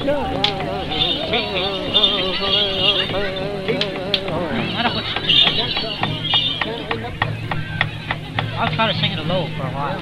I'll try to sing it low for a while.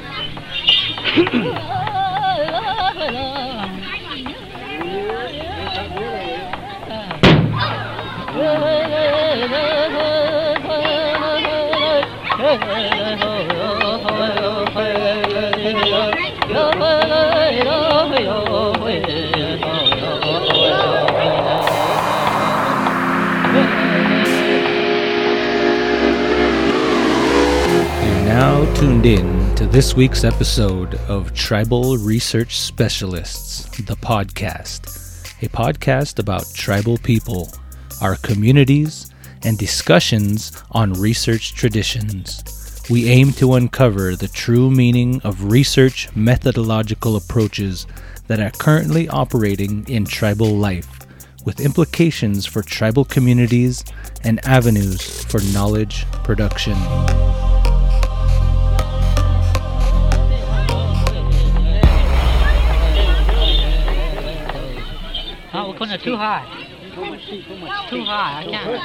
Now tuned in to this week's episode of Tribal Research Specialists, the podcast, a podcast about tribal people, our communities, and discussions on research traditions. We aim to uncover the true meaning of research methodological approaches that are currently operating in tribal life, with implications for tribal communities and avenues for knowledge production. Oh, we're putting it too high. Too high. I can't.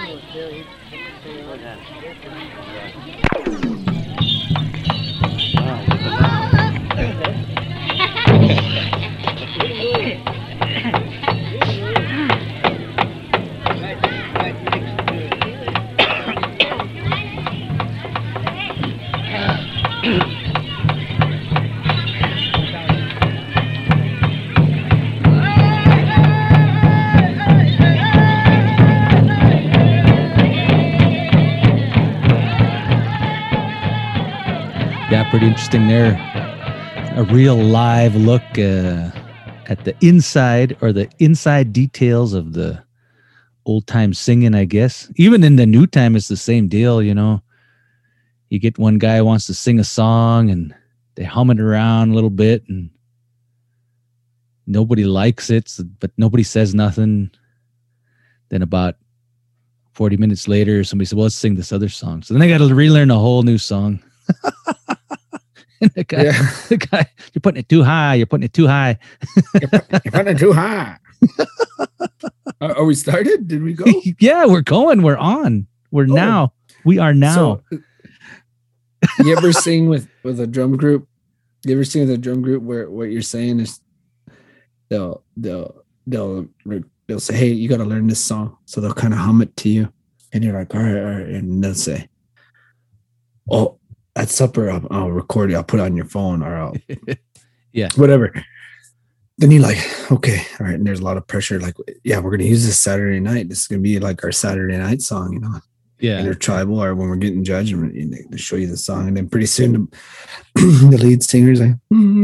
Yeah, pretty interesting there. A real live look at the inside or the inside details of the old time singing, I guess. Even in the new time, it's the same deal, you know. You get one guy who wants to sing a song and they hum it around a little bit and nobody likes it, but nobody says nothing. Then about 40 minutes later, somebody said, well, let's sing this other song. So then they got to relearn a whole new song. And the guy, you're putting it too high. You're putting it too high. You're putting it too high. Are we started? Did we go? Yeah, we're going. We're on. We are now. So, you ever sing with a drum group? You ever sing with a drum group where what you're saying is they'll say, hey, you got to learn this song. So they'll kind of hum it to you. And you're like, all right. And they'll say, oh, at supper, I'll record it. I'll put it on your phone or I'll, yeah, whatever. Then you're like, okay, all right. And there's a lot of pressure. Like, yeah, we're going to use this Saturday night. This is going to be like our Saturday night song, you know? Yeah. And they're tribal or when we're getting judged, and they show you the song. And then pretty soon the lead singer's like,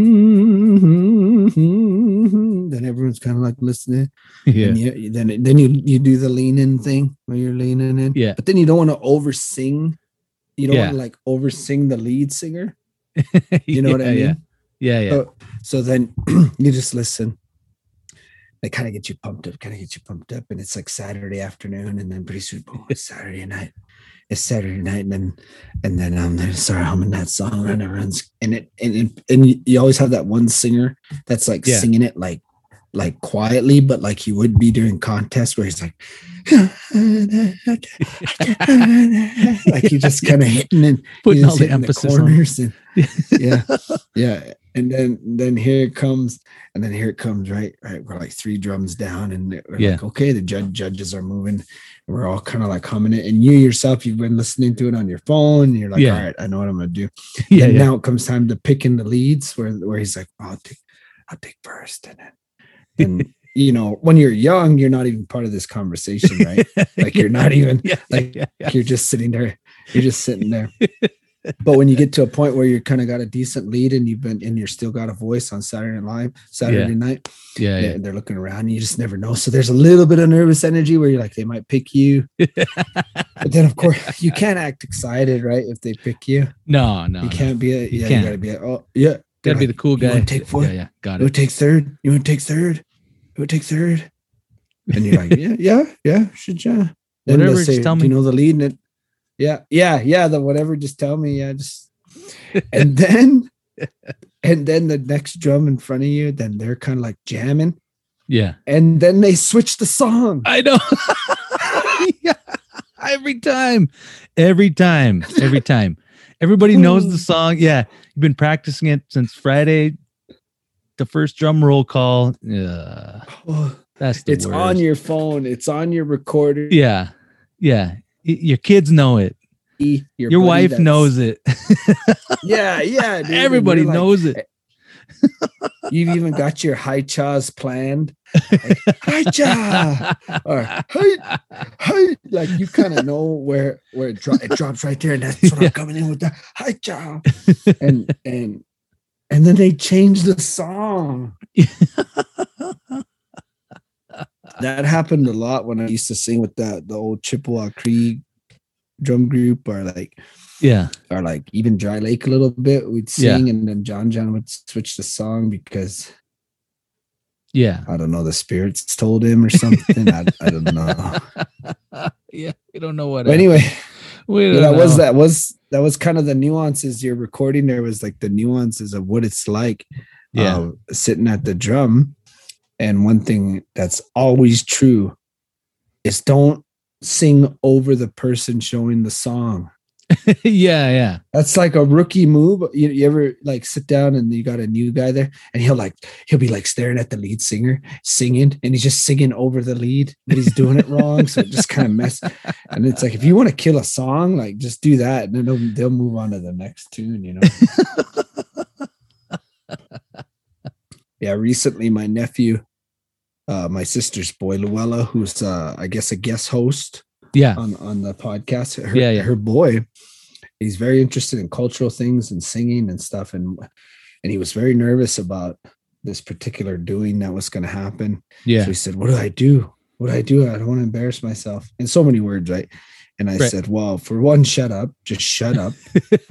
then everyone's kind of like listening. Yeah. And then you do the lean in thing where you're leaning in. Yeah. But then you don't want to over-sing. You don't want to like over-sing the lead singer. You know what I mean? Yeah. So then you just listen. They kind of get you pumped up. And it's like Saturday afternoon. And then pretty soon, boom, it's Saturday night. And then they start humming that song and everyone's and you always have that one singer that's like singing it like quietly, but like he would be during contests where he's like you just kind of hitting and putting all the emphasis the corners on. Yeah. And then here it comes, right? We're like 3 drums down, and we're like, okay, the judges are moving, and we're all kind of like humming it. And you yourself, you've been listening to it on your phone, and you're like, all right, I know what I'm gonna do. Now it comes time to picking the leads, where he's like, I'll take first, and you know, when you're young, you're not even part of this conversation, right? Like you're not even you're just sitting there. But when you get to a point where you're kind of got a decent lead and you're still got a voice on Saturday night, they're looking around and you just never know. So there's a little bit of nervous energy where you're like, they might pick you. But then of course you can't act excited, right? If they pick you. No. You can't be you gotta be gotta be the cool guy. You want to take 4? Yeah, got it. You want to take third? You want to take third? And you're like, should you? Whatever, just tell me. You know the lead in it. Yeah. The whatever, just tell me. Yeah, just and then the next drum in front of you, then they're kind of like jamming, Yeah. And then they switch the song. I know. Yeah. Every time. Everybody knows the song. Yeah. You've been practicing it since Friday. The first drum roll call. Yeah. That's the It's worst. on your phone. It's on your recorder. Yeah. Yeah. Your kids know it. Your wife knows it. Yeah. Dude. Everybody knows it. You've even got your high chas planned. Like, hi cha, or hi, like you kind of know where it drops right there, and that's what I'm coming in with the hi cha, and then they change the song. That happened a lot when I used to sing with the old Chippewa Cree drum group, or like even Dry Lake a little bit. We'd sing, and then John would switch the song because I don't know, the spirits told him or something. I don't know. Yeah, we don't know what. But anyway, that was kind of the nuances you're recording. There was like the nuances of what it's like sitting at the drum. And one thing that's always true is don't sing over the person showing the song. Yeah. That's like a rookie move. You ever like sit down and you got a new guy there, and he'll be like staring at the lead singer singing, and he's just singing over the lead, but he's doing it wrong. So it just kind of mess. And it's like, if you want to kill a song, like just do that, and then they'll move on to the next tune, you know. Yeah, recently my nephew, my sister's boy Luella, who's I guess a guest host on the podcast. Her boy, he's very interested in cultural things and singing and stuff, and he was very nervous about this particular doing that was going to happen. So he said, what do I do? I don't want to embarrass myself, in so many words, right? And I said, well, for one, shut up, just shut up.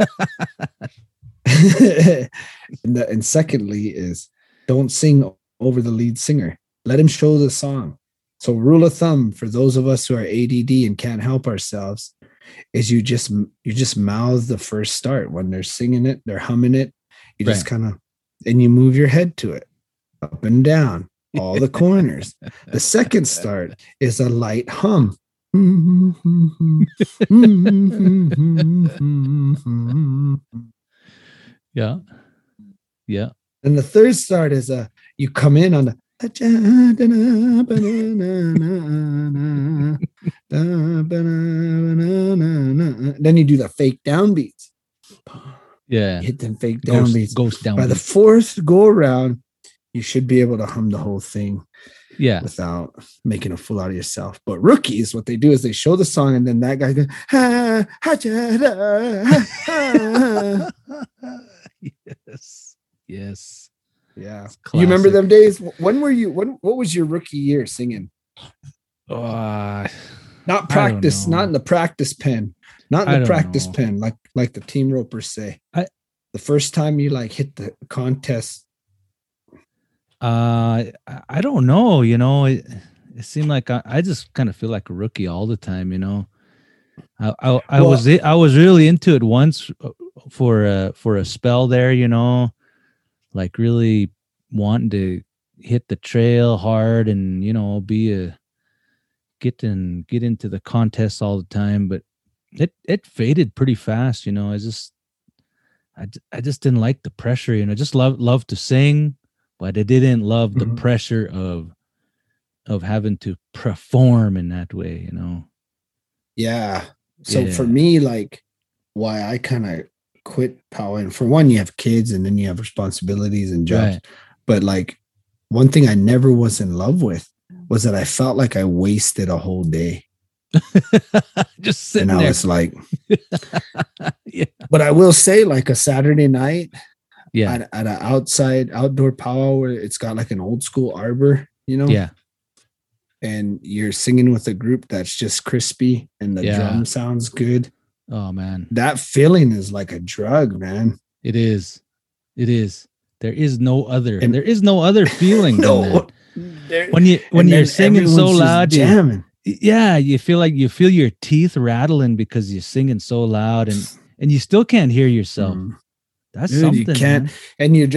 And secondly is, don't sing over the lead singer. Let him show the song. So rule of thumb for those of us who are ADD and can't help ourselves is you just mouth the first start. When they're singing it, they're humming it. You just kind of, and you move your head to it, up and down, all the corners. The second start is a light hum. Yeah. And the third start is you come in on the then you do the fake downbeats. Yeah. You hit them fake downbeats. Ghost downbeats. By the fourth go around, you should be able to hum the whole thing. Yeah. Without making a fool out of yourself. But rookies, what they do is they show the song, and then that guy goes, Yes. Yeah. You remember them days? What was your rookie year singing? Not practice, not in the practice pen. Not in the practice pen, like the team ropers say. The first time you like hit the contest. I don't know, you know, it seemed like I just kind of feel like a rookie all the time, you know. I was really into it once for a spell there, you know, like really wanting to hit the trail hard and, you know, get into the contests all the time, but it faded pretty fast, you know. I just didn't like the pressure, you know. Just love to sing, but I didn't love the pressure of having to perform in that way, you know. Yeah. So for me, like, why I kind of quit powwowing, for one, you have kids and then you have responsibilities and jobs. Right. But like, one thing I never was in love with was that I felt like I wasted a whole day. Just sitting and I there. was like, But I will say, like, a Saturday night at an outdoor powwow where it's got like an old school arbor, you know? Yeah. And you're singing with a group that's just crispy and the drum sounds good. Oh man. That feeling is like a drug, man. It is. There is no other feeling. No. When you're singing so loud, jamming. You feel like you feel your teeth rattling because you're singing so loud and you still can't hear yourself. That's something. You can't, man. And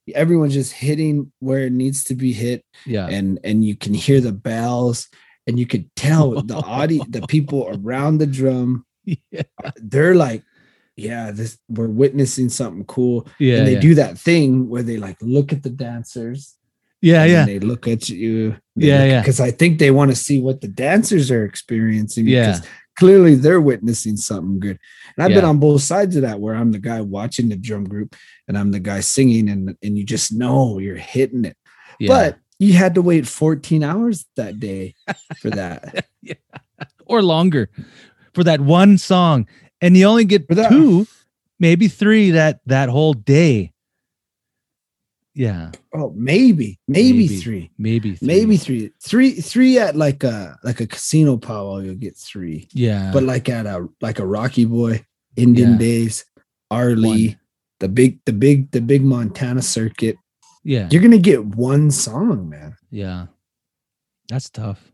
everyone's just hitting where it needs to be hit. Yeah. And you can hear the bells, and you could tell the people around the drum, they're like, yeah, we're witnessing something cool. Yeah. And they do that thing where they like look at the dancers. Yeah. Yeah. They look at you. Yeah. Because I think they want to see what the dancers are experiencing. Yeah. Because clearly they're witnessing something good. And I've been on both sides of that, where I'm the guy watching the drum group and I'm the guy singing, and you just know you're hitting it. Yeah. But you had to wait 14 hours that day for that. Yeah. Or longer for that one song. And you only get 2, maybe 3 that whole day. Yeah. Oh, maybe 3. Maybe 3. Maybe 3. 3 at like a casino powwow, you'll get 3. Yeah. But like at a Rocky Boy, Indian Days, Arlie, the big Montana circuit. Yeah. You're gonna get one song, man. Yeah. That's tough.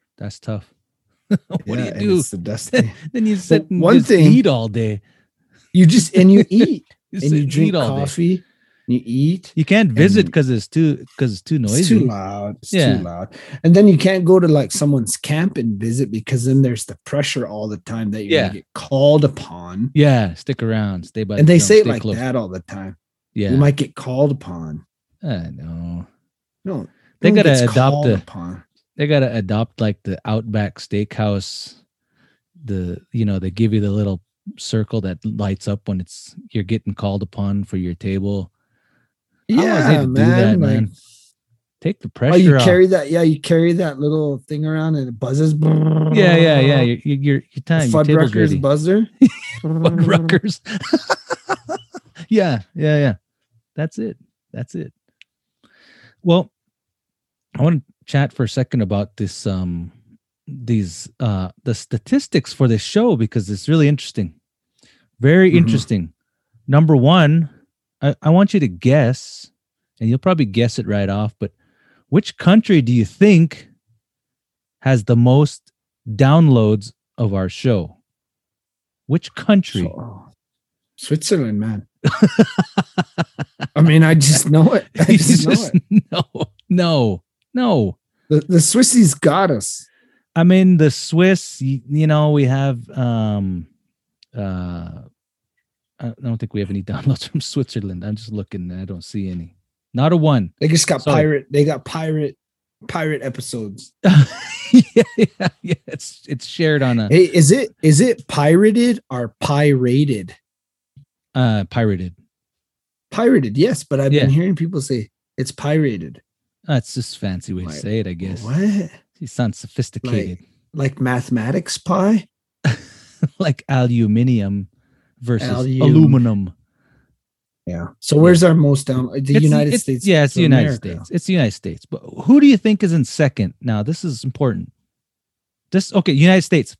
What do you do? It's the destiny. Then you sit and eat all day. You eat and you drink coffee. You eat. You can't visit because it's too noisy. It's too loud. It's too loud. And then you can't go to like someone's camp and visit, because then there's the pressure all the time that you're gonna get called upon. Yeah, stick around, stay by. And they say it like that all the time. Yeah, you might get called upon. No, they gotta adopt like the Outback Steakhouse. They give you the little circle that lights up when you're getting called upon for your table. Yeah, man. Take the pressure off. Carry that. Yeah, you carry that little thing around and it buzzes. Yeah. Your time. Fuddruckers buzzer. Fuddruckers. Yeah. That's it. Well, I want to chat for a second about this. The statistics for this show, because it's really interesting. Very interesting. Number 1. I want you to guess, and you'll probably guess it right off, but which country do you think has the most downloads of our show? Which country? Switzerland, man. I mean, I just know it. No. The Swissies got us. I mean, the Swiss, we have, I don't think we have any downloads from Switzerland. I'm just looking. I don't see any. Not a one. They just got pirate. They got pirate episodes. Yeah. It's shared on a. Hey, is it pirated or pirated? Pirated. Pirated, yes, but I've been hearing people say it's pirated. That's just a fancy way to say it, I guess. What? He sounds sophisticated. Like mathematics pie? Like aluminium versus aluminum. Yeah. So where's our most down? The United States. Yeah, it's the United States. It's the United States. But who do you think is in second? Now, this is important. United States,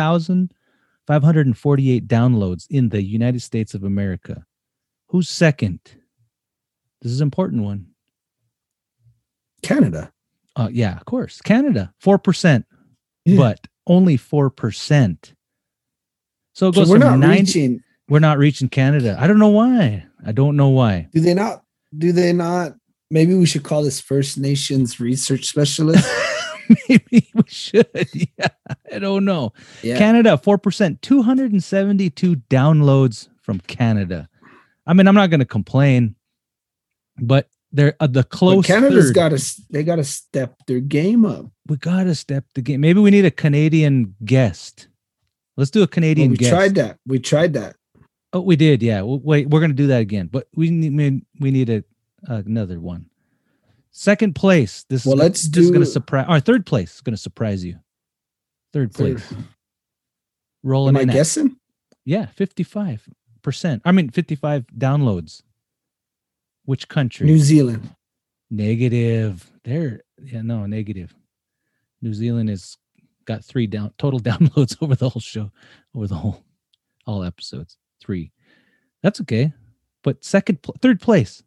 5,548 downloads in the United States of America. Who's second? This is an important one. Canada. Yeah, of course. Canada, 4%, but only 4%. So it goes we're from not 90. Reaching. We're not reaching Canada. I don't know why. Do they not? Maybe we should call this First Nations research specialist. Maybe we should. Yeah, I don't know. Yeah. Canada, 4%, 272 downloads from Canada. I mean, I'm not going to complain, but they're the close. Canada's got to step their game up. We got to step the game. Maybe we need a Canadian guest. Let's do a Canadian guest. We tried that. Oh, we did. Yeah. Wait, we're going to do that again, but we need another one. Second place. This is going to surprise. Our third place is going to surprise you. Third place. Rolling. Am I guessing? Yeah, 55%. I mean, 55 downloads. Which country? New Zealand. Negative. Negative. New Zealand has got 3 total downloads over the whole show, all episodes. 3. That's okay. But third place.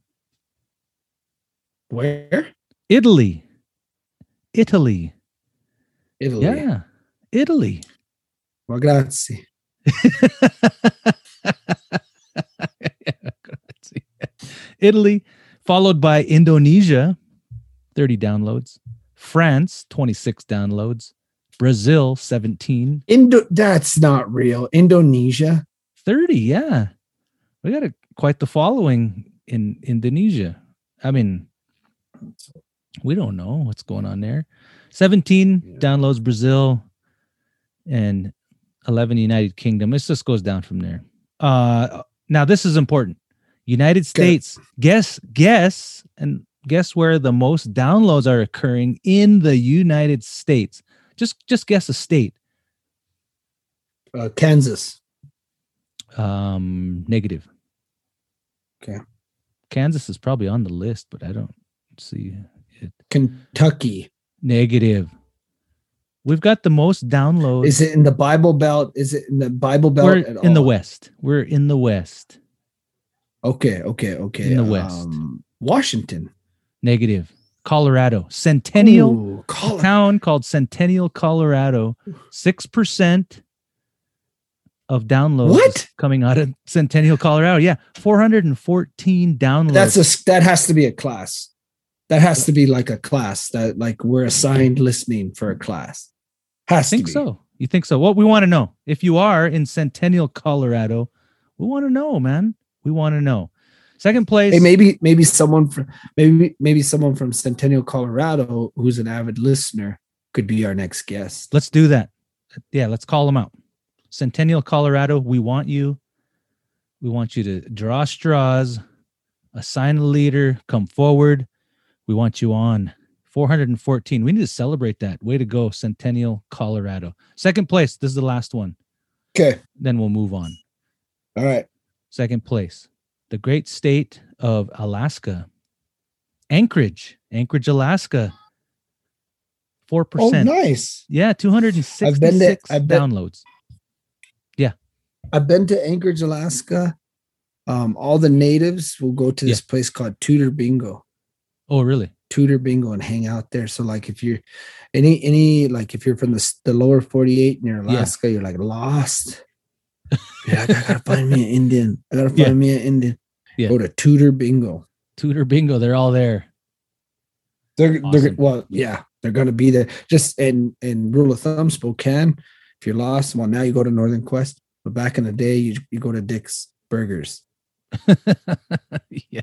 Where? Italy. Italy. Yeah. Italy. Well, grazie. Grazie. Italy, Followed by Indonesia, 30 downloads. France, 26 downloads. Brazil, 17. That's not real. Indonesia. 30, yeah. We got quite the following in Indonesia. I mean, we don't know what's going on there. 17 downloads Brazil and 11 United Kingdom. It just goes down from there. Now this is important. United States. Guess where the most downloads are occurring in the United States. Just guess a state. Kansas. Negative. Okay. Kansas is probably on the list, but I don't see it. Kentucky. Negative. We've got the most downloads. Is it in the Bible Belt? Is it in the Bible Belt? We're in the West. We're in the West. Okay. In the West. Washington. Negative. Colorado. Centennial. A town called Centennial, Colorado. 6% of downloads. What? Coming out of Centennial, Colorado. Yeah. 414 downloads. That has to be a class. That has to be like a class that like we're assigned listening for a class. I think so. You think so? What we want to know. If you are in Centennial, Colorado, we want to know, man. We want to know. Second place. Hey, maybe someone from Centennial, Colorado, who's an avid listener, could be our next guest. Let's do that. Yeah, let's call them out. Centennial, Colorado, we want you. We want you to draw straws, assign a leader, come forward. We want you on. 414. We need to celebrate that. Way to go, Centennial, Colorado. Second place. This is the last one. Okay. Then we'll move on. All right. Second place. The great state of Alaska. Anchorage, Alaska. 4%. Oh, nice. Yeah, 266 downloads. Yeah. I've been to Anchorage, Alaska. All the natives will go to this place called Tudor Bingo. Oh, really? Tudor Bingo and hang out there. So like if you're like if you're from the lower 48 near Alaska, you're like lost. Yeah, I gotta find me an Indian. Yeah. Go to Tudor Bingo. Tudor Bingo, they're all there. They're gonna be there. Just in rule of thumb, Spokane. If you're lost, well, now you go to Northern Quest. But back in the day, you go to Dick's Burgers. Yeah.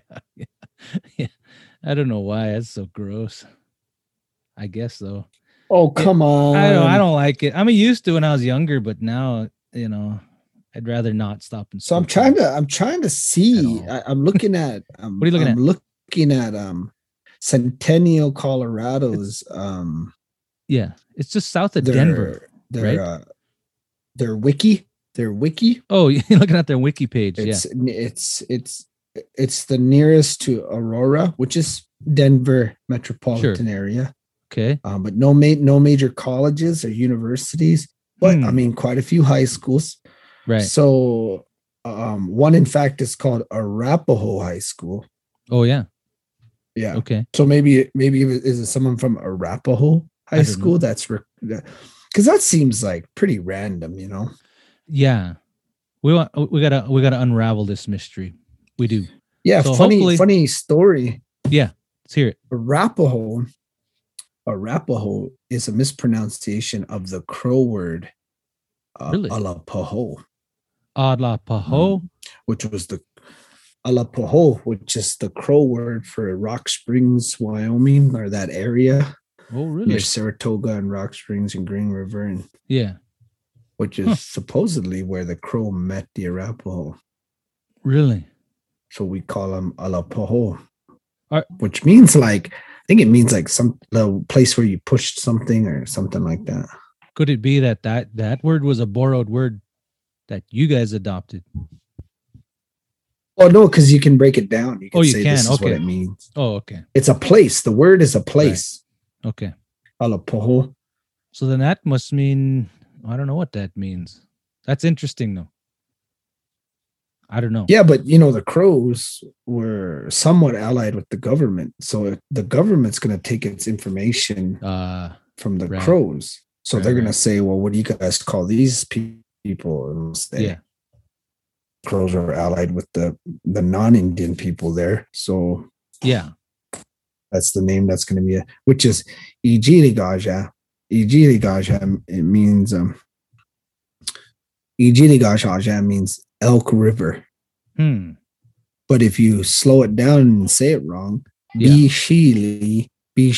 I don't know why that's so gross. I guess though. Oh, come on. I don't like it. I'm used to when I was younger, but now, I'd rather not stop and so I'm trying to see. I'm looking at what are you looking at? I'm looking at Centennial, Colorado's yeah, it's just south of Denver. Right? Their wiki. Oh, you're looking at their wiki page. It's the nearest to Aurora, which is Denver metropolitan area. Okay. But no major colleges or universities, but I mean quite a few high schools. Right. So one in fact is called Arapahoe High School. Oh yeah. Yeah. Okay. So maybe is it someone from Arapahoe High School? That's because that seems like pretty random, Yeah. We gotta unravel this mystery. We do. Yeah. So funny story. Yeah. Let's hear it. Arapahoe is a mispronunciation of the Crow word. Really? Alapahoe. Alapahoe, which was the Alapahoe, which is the Crow word for Rock Springs, Wyoming, or that area. Oh, really? Near Saratoga and Rock Springs and Green River, and which is supposedly where the Crow met the Arapahoe. Really? So we call them Alapahoe, which means I think it means like the place where you pushed something or something like that. Could it be that word was a borrowed word that you guys adopted? Oh no, because you can break it down. You can say this is what it means. Oh, okay. It's a place. The word is a place. Right. Okay. Alapahoe. So then that must mean, I don't know what that means. That's interesting though. I don't know. Yeah, but the Crows were somewhat allied with the government. So the government's going to take its information from the Crows. So they're going to say, well, what do you guys call these people? And say, Crows are allied with the non-Indian people there. So Yeah. That's the name that's going to be which is Ijiligaja. Ijiligaja, it means Ijiligaja means Elk River. But if you slow it down and say it wrong, Bishila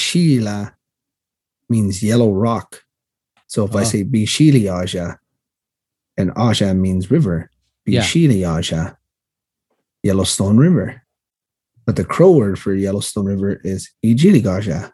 means yellow rock. So if I say Bishili Aja, and Aja means river, Bishili Aja, Yellowstone River. But the Crow word for Yellowstone River is Ijiligaja.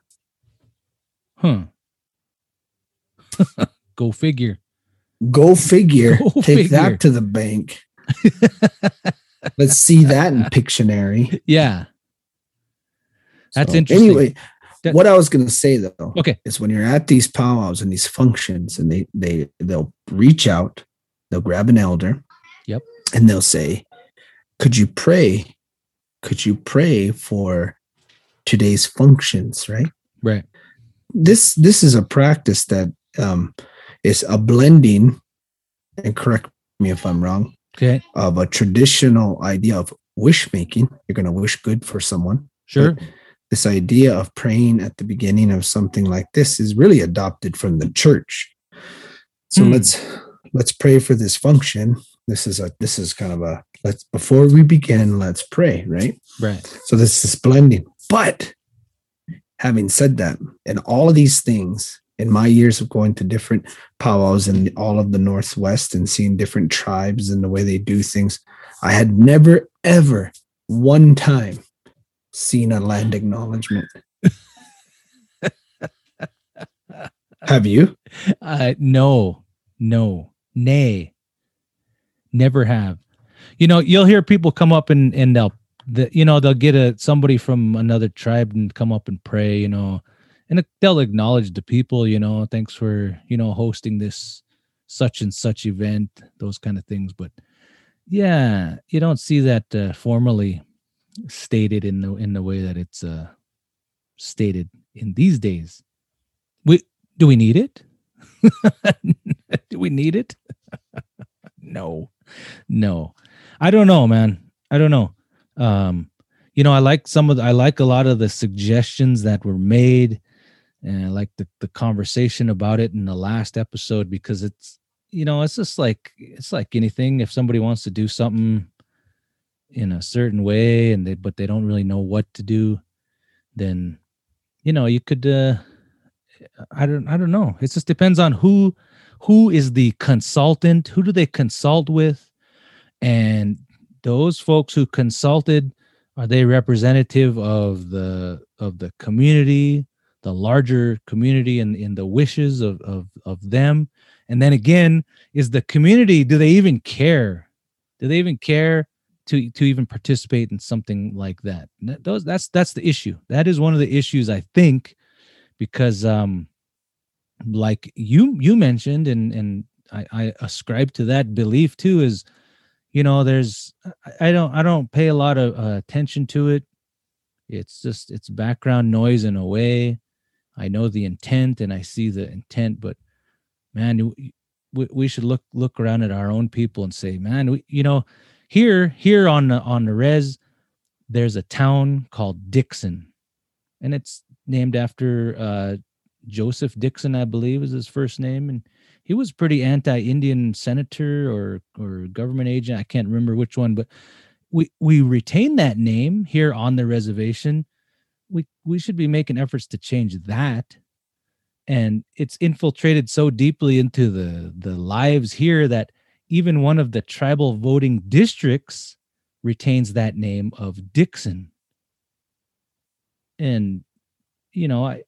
Go figure. Go figure. Take that to the bank. Let's see that in Pictionary. Yeah. That's interesting. Anyway, what I was going to say though, is when you're at these powwows and these functions, and they'll reach out, they'll grab an elder, and they'll say, "Could you pray? Could you pray for today's functions?" Right. Right. This is a practice that is a blending, and correct me if I'm wrong. Of a traditional idea of wish making. You're going to wish good for someone. Sure. But this idea of praying at the beginning of something like this is really adopted from the church. So let's pray for this function. This is kind of a before we begin, let's pray, right? Right. So this is blending. But having said that, and all of these things, in my years of going to different powwows in all of the Northwest and seeing different tribes and the way they do things, I had never, ever one time seen a land acknowledgement. Have you? No, nay, never have. You'll hear people come up and they'll get somebody from another tribe and come up and pray, and they'll acknowledge the people, thanks for, hosting this such and such event, those kind of things. But yeah, you don't see that formally stated in the way that it's stated in these days. Do we need it? Do we need it? No. I don't know, man. I don't know. I like a lot of the suggestions that were made. And I like the conversation about it in the last episode, because it's just it's like anything. If somebody wants to do something in a certain way but they don't really know what to do, then you could I don't know. It just depends on who is the consultant, who do they consult with, and those folks who consulted, are they representative of the community, the larger community, and in the wishes of them? And then again, is the community, do they even care? Do they even care to even participate in something like that? That's the issue. That is one of the issues, I think, because like you mentioned, and I ascribe to that belief too, is there's I don't pay a lot of attention to it. It's background noise in a way. I know the intent and I see the intent, but man, we should look around at our own people and say, man, here on the res, there's a town called Dixon, and it's named after Joseph Dixon, I believe is his first name, and he was pretty anti-Indian senator or government agent. I can't remember which one, but we retain that name here on the reservation. We should be making efforts to change that. And it's infiltrated so deeply into the lives here that even one of the tribal voting districts retains that name of Dixon. And, in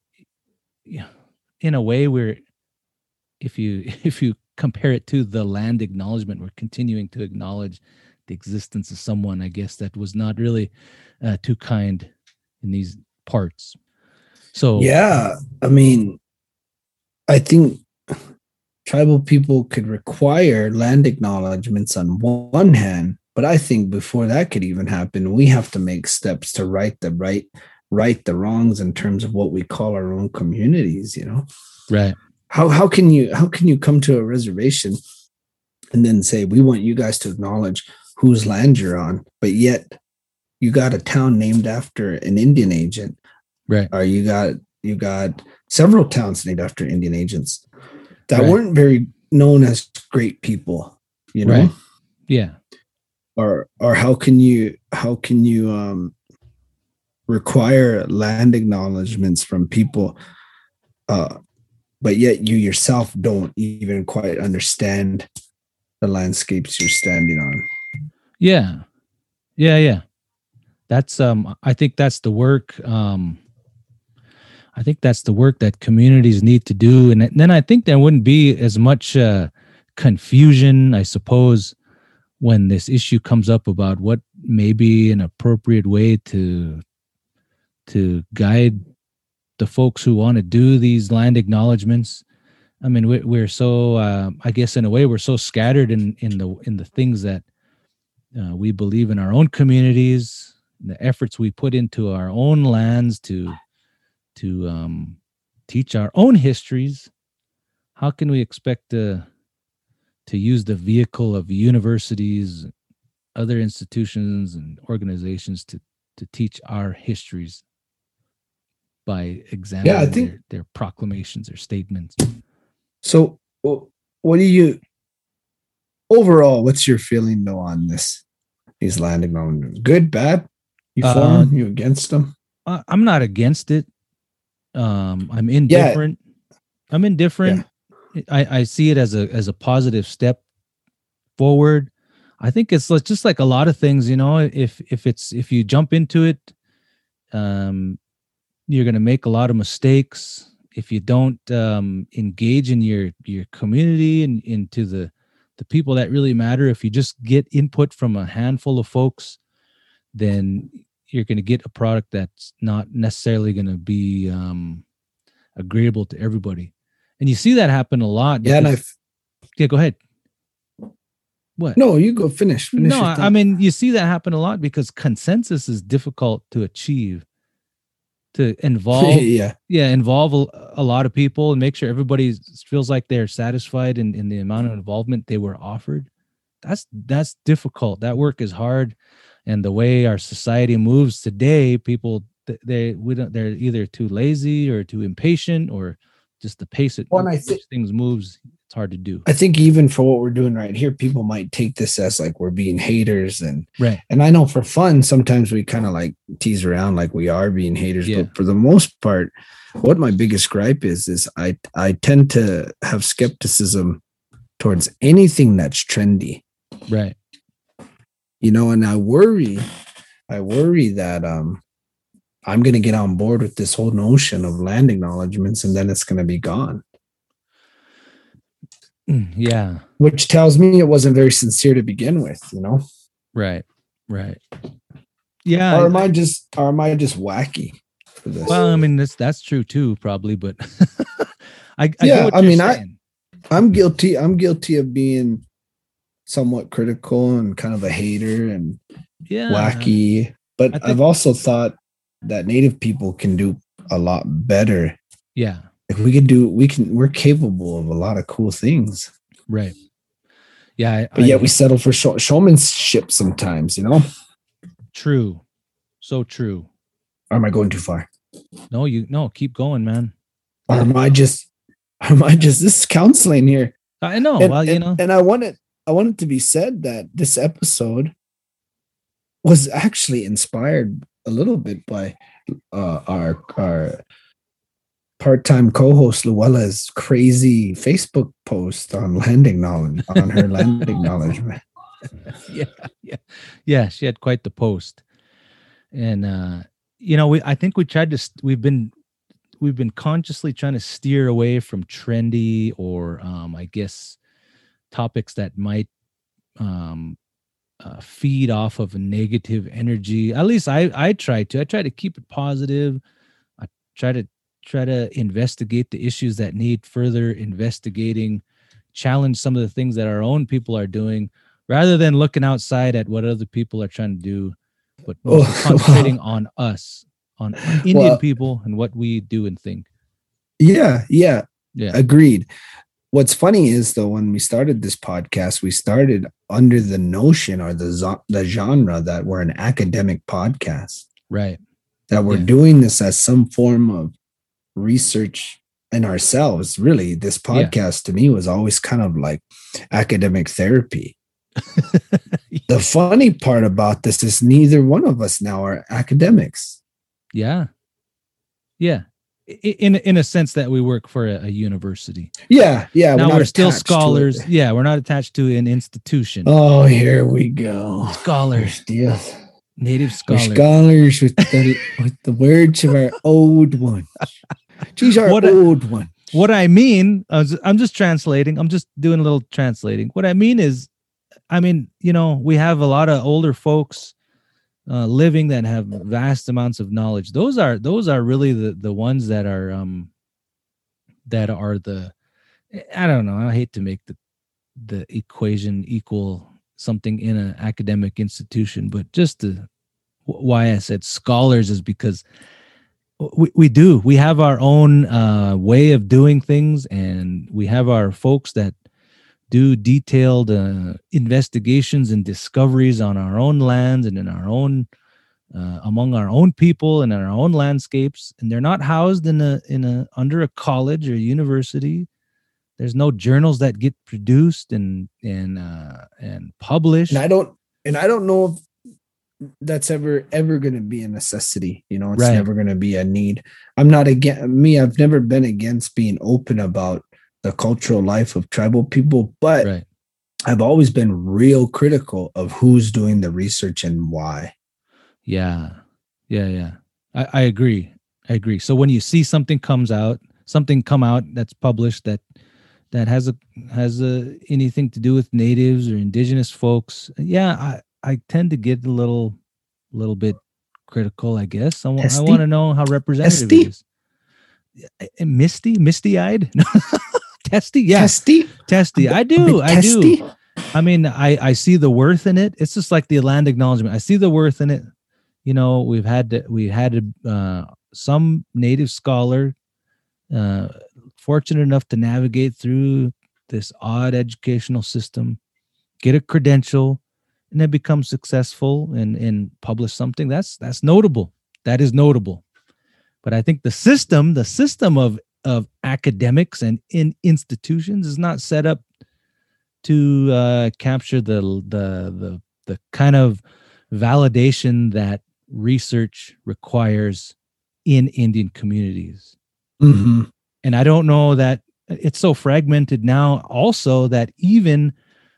a way, we're, if you compare it to the land acknowledgement, we're continuing to acknowledge the existence of someone, I guess, that was not really too kind in these parts. So yeah, I mean, I think tribal people could require land acknowledgements on one hand, but I think before that could even happen, we have to make steps to right the wrongs in terms of what we call our own communities. Right? How can you come to a reservation and then say, we want you guys to acknowledge whose land you're on, but yet you got a town named after an Indian agent, right? Or you got several towns named after Indian agents that Right. weren't very known as great people, you know? Right. Yeah. Or how can you require land acknowledgements from people, but yet you yourself don't even quite understand the landscapes you're standing on? Yeah. That's I think that's the work. I think that's the work that communities need to do, and then I think there wouldn't be as much confusion, I suppose, when this issue comes up about what may be an appropriate way to guide the folks who want to do these land acknowledgements. I mean, we're so I guess in a way we're so scattered in the things that we believe in our own communities, the efforts we put into our own lands to teach our own histories. How can we expect to use the vehicle of universities, other institutions and organizations to teach our histories by examining their proclamations or statements? So what do you overall, what's your feeling though on these land acknowledgements? Good, bad? You for them? You against them? I'm not against it. I'm indifferent. I'm indifferent. Yeah. I see it as a positive step forward. I think it's just like a lot of things, you know, if you jump into it, you're going to make a lot of mistakes. If you don't engage in your community and into the people that really matter, if you just get input from a handful of folks, then you're going to get a product that's not necessarily going to be agreeable to everybody. And you see that happen a lot. Yeah, and go ahead. What? No, you go finish. No, I mean, you see that happen a lot because consensus is difficult to achieve. To involve, involve a lot of people and make sure everybody feels like they're satisfied in the amount of involvement they were offered. That's difficult. That work is hard, and the way our society moves today, people they're either too lazy or too impatient, or just the pace at which things moves. It's hard to do. I think even for what we're doing right here, people might take this as like we're being haters, and right. And I know for fun, sometimes we kind of like tease around like we are being haters, but for the most part, what my biggest gripe is I tend to have skepticism towards anything that's trendy. Right. You know, and I worry that I'm going to get on board with this whole notion of land acknowledgements, and then it's going to be gone. Yeah. Which tells me it wasn't very sincere to begin with, you know? Right. Yeah. Or am I just wacky for this? Well, I mean, that's true too, probably, but I'm guilty. I'm guilty of being somewhat critical and kind of a hater and wacky. But I've also thought that Native people can do a lot better. Yeah. If we're capable of a lot of cool things. Right. Yeah. But yet we settle for showmanship sometimes, you know? True. So true. Or am I going too far? No, keep going, man. Or am I just this is counseling here? I know. And I want it to be said that this episode was actually inspired a little bit by our part-time co-host Luella's crazy Facebook post on her land acknowledgement. Yeah. She had quite the post, and I think we've been consciously trying to steer away from trendy or I guess topics that might feed off of a negative energy. At least I try to keep it positive. I try to investigate the issues that need further investigating, challenge some of the things that our own people are doing, rather than looking outside at what other people are trying to do, but concentrating on us, on Indian people and what we do and think. Yeah. Agreed. what's funny is though, when we started this podcast, we started under the notion or the genre that we're an academic podcast, right? That we're doing this as some form of research in ourselves. Really, this podcast to me was always kind of like academic therapy. The funny part about this is neither one of us now are academics. Yeah. In a sense that we work for a university. Yeah. Now we're still scholars. Yeah, we're not attached to an institution. Oh, here we go. Scholars. Native scholars. We're scholars with the words of our old ones. These are old ones. What I mean, I'm just translating. I'm just doing a little translating. What I mean is, we have a lot of older folks living that have vast amounts of knowledge. Those are really the ones that are the, I don't know, I hate to make the equation equal something in an academic institution, but just why I said scholars is because we have our own way of doing things, and we have our folks that do detailed investigations and discoveries on our own lands and in our own among our own people and in our own landscapes, and they're not housed under a college or university. There's no journals that get produced and published. And I don't know if that's ever going to be a necessity. It's never going to be a need. I'm not I've never been against being open about the cultural life of tribal people, but I've always been real critical of who's doing the research and why. Yeah. I agree. So when you see something come out that's published that has anything to do with natives or indigenous folks, I tend to get a little bit critical, I guess. I want to know how representative it is. Misty-eyed? Testy? Yeah. Testy. I do. I mean, I see the worth in it. It's just like the land acknowledgement. I see the worth in it. We had some native scholar fortunate enough to navigate through this odd educational system, get a credential, and then become successful and publish something. That's notable. That is notable. But I think the system of academics and in institutions is not set up to capture the kind of validation that research requires in Indian communities. Mm-hmm. And I don't know that it's so fragmented now also that even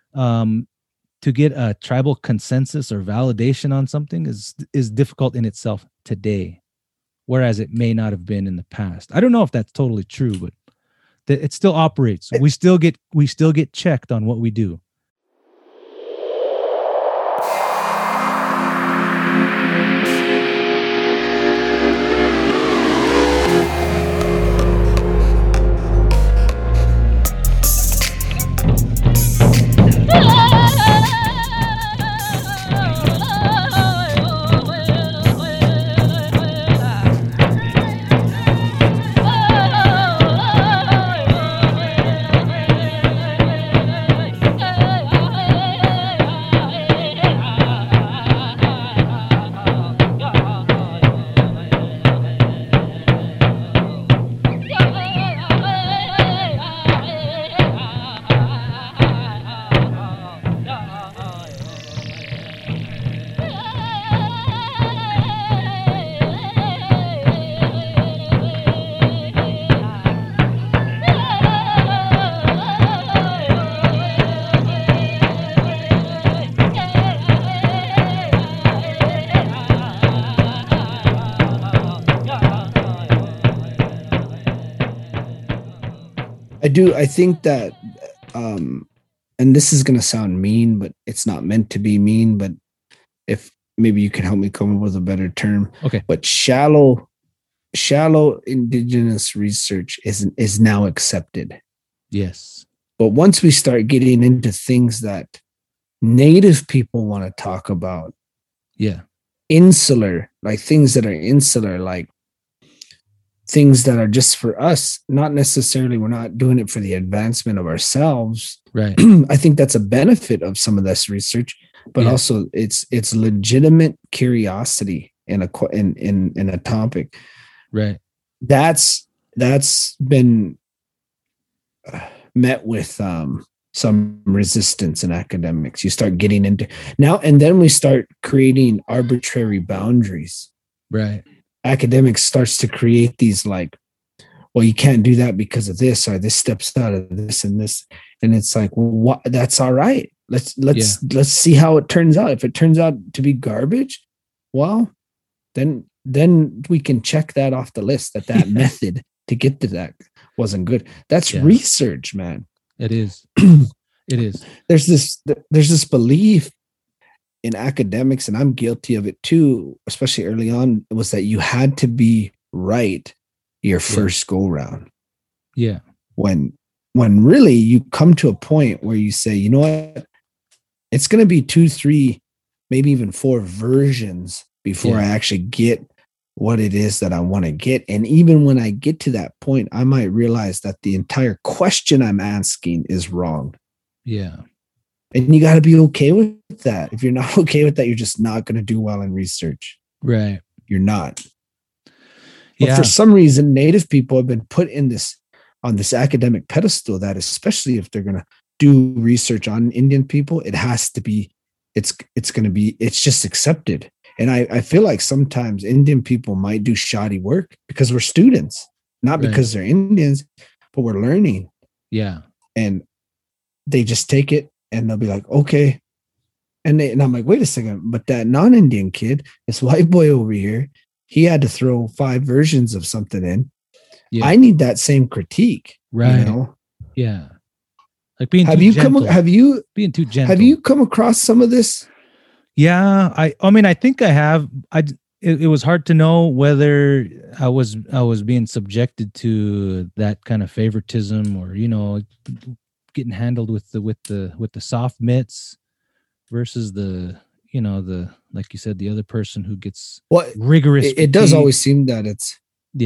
to get a tribal consensus or validation on something is difficult in itself today, whereas it may not have been in the past. I don't know if that's totally true, but it still operates. We still get checked on what we do. I think that, and this is going to sound mean, but it's not meant to be mean, but if maybe you can help me come up with a better term. Okay. But shallow indigenous research is now accepted. Yes. But once we start getting into things that native people want to talk about, yeah, insular, like things that are insular, like things that are just for us, not necessarily, we're not doing it for the advancement of ourselves. Right. I think that's a benefit of some of this research, but also it's legitimate curiosity in a topic. Right. That's been met with some resistance in academics. You start getting into now, and then we start creating arbitrary boundaries. Right. Academics starts to create these like, well, you can't do that because of this, or this steps out of this and this. And it's like, well, what? That's all right. Let's see how it turns out. If it turns out to be garbage, well, then we can check that off the list, that method to get to that wasn't good. That's research, man. It is. It is. There's this belief in academics, and I'm guilty of it too, especially early on, was that you had to be right your first go round. Yeah. When really you come to a point where you say, you know what, it's going to be 2, 3, maybe even 4 versions before I actually get what it is that I want to get. And even when I get to that point, I might realize that the entire question I'm asking is wrong. Yeah. And you got to be okay with that. If you're not okay with that, you're just not going to do well in research. Right. You're not. But for some reason, Native people have been put on this academic pedestal that, especially if they're going to do research on Indian people, it has to be, it's just accepted. And I feel like sometimes Indian people might do shoddy work because we're students, not because they're Indians, but we're learning. Yeah. And they just take it and they'll be like, okay. And I'm like, wait a second, but that non-Indian kid, this white boy over here, he had to throw 5 versions of something in. Yeah. I need that same critique. Right. You know? Yeah. Like being being too gentle. Have you come across some of this? Yeah. I mean, I think I have. It was hard to know whether I was being subjected to that kind of favoritism, or, you know, getting handled with the soft mitts versus the, you know, the, like you said, the other person who gets rigorous. It does always seem that it's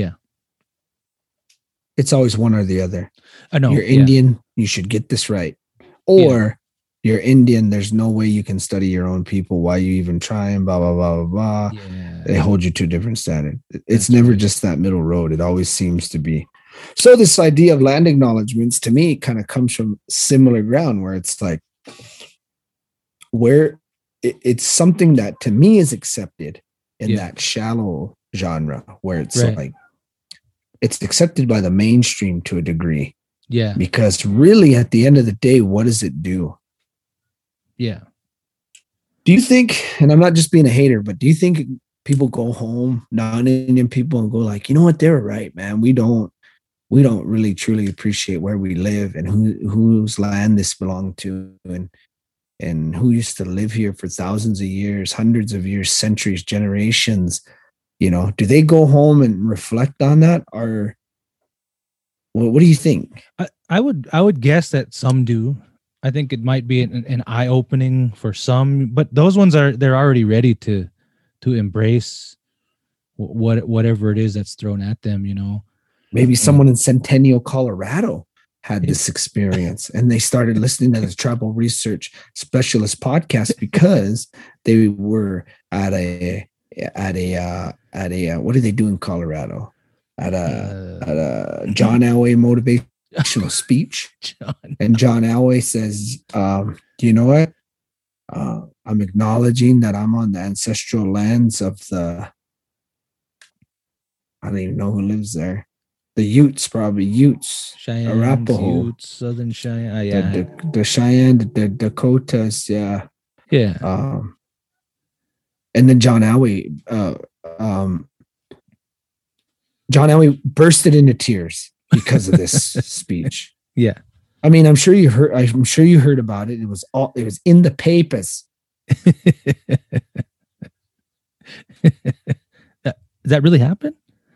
always one or the other. I know you're Indian, you should get this right, or you're Indian, there's no way you can study your own people. Why you even trying? Blah blah blah blah blah. Yeah. They hold you to a different standard. It's never just that middle road. It always seems to be. So this idea of land acknowledgements, to me, kind of comes from similar ground, where it's like, where it's something that to me is accepted in that shallow genre, where it's like, it's accepted by the mainstream to a degree. Yeah. Because really, at the end of the day, what does it do? Yeah. Do you think, and I'm not just being a hater, but do you think people go home, non-Indian people, and go like, you know what, they were right, man. We don't really truly appreciate where we live and whose land this belonged to, and who used to live here for thousands of years, hundreds of years, centuries, generations. You know, do they go home and reflect on that, or what do you think? I would guess that some do. I think it might be an eye-opening for some, but those ones they're already ready to embrace whatever it is that's thrown at them, you know. Maybe someone in Centennial, Colorado had this experience, and they started listening to the Tribal Research Specialist podcast because they were at a what do they do in Colorado? At a John Elway motivational speech. And John Elway says, do you know what? I'm acknowledging that I'm on the ancestral lands of I don't even know who lives there. The Utes, probably Utes, Cheyenne, Arapaho, Utes, Southern Cheyenne, the Cheyenne, the Dakotas, yeah. And then John Elway Elway bursted into tears because of this speech. Yeah, I mean, I'm sure you heard about it. It was in the papers. Does that really happen?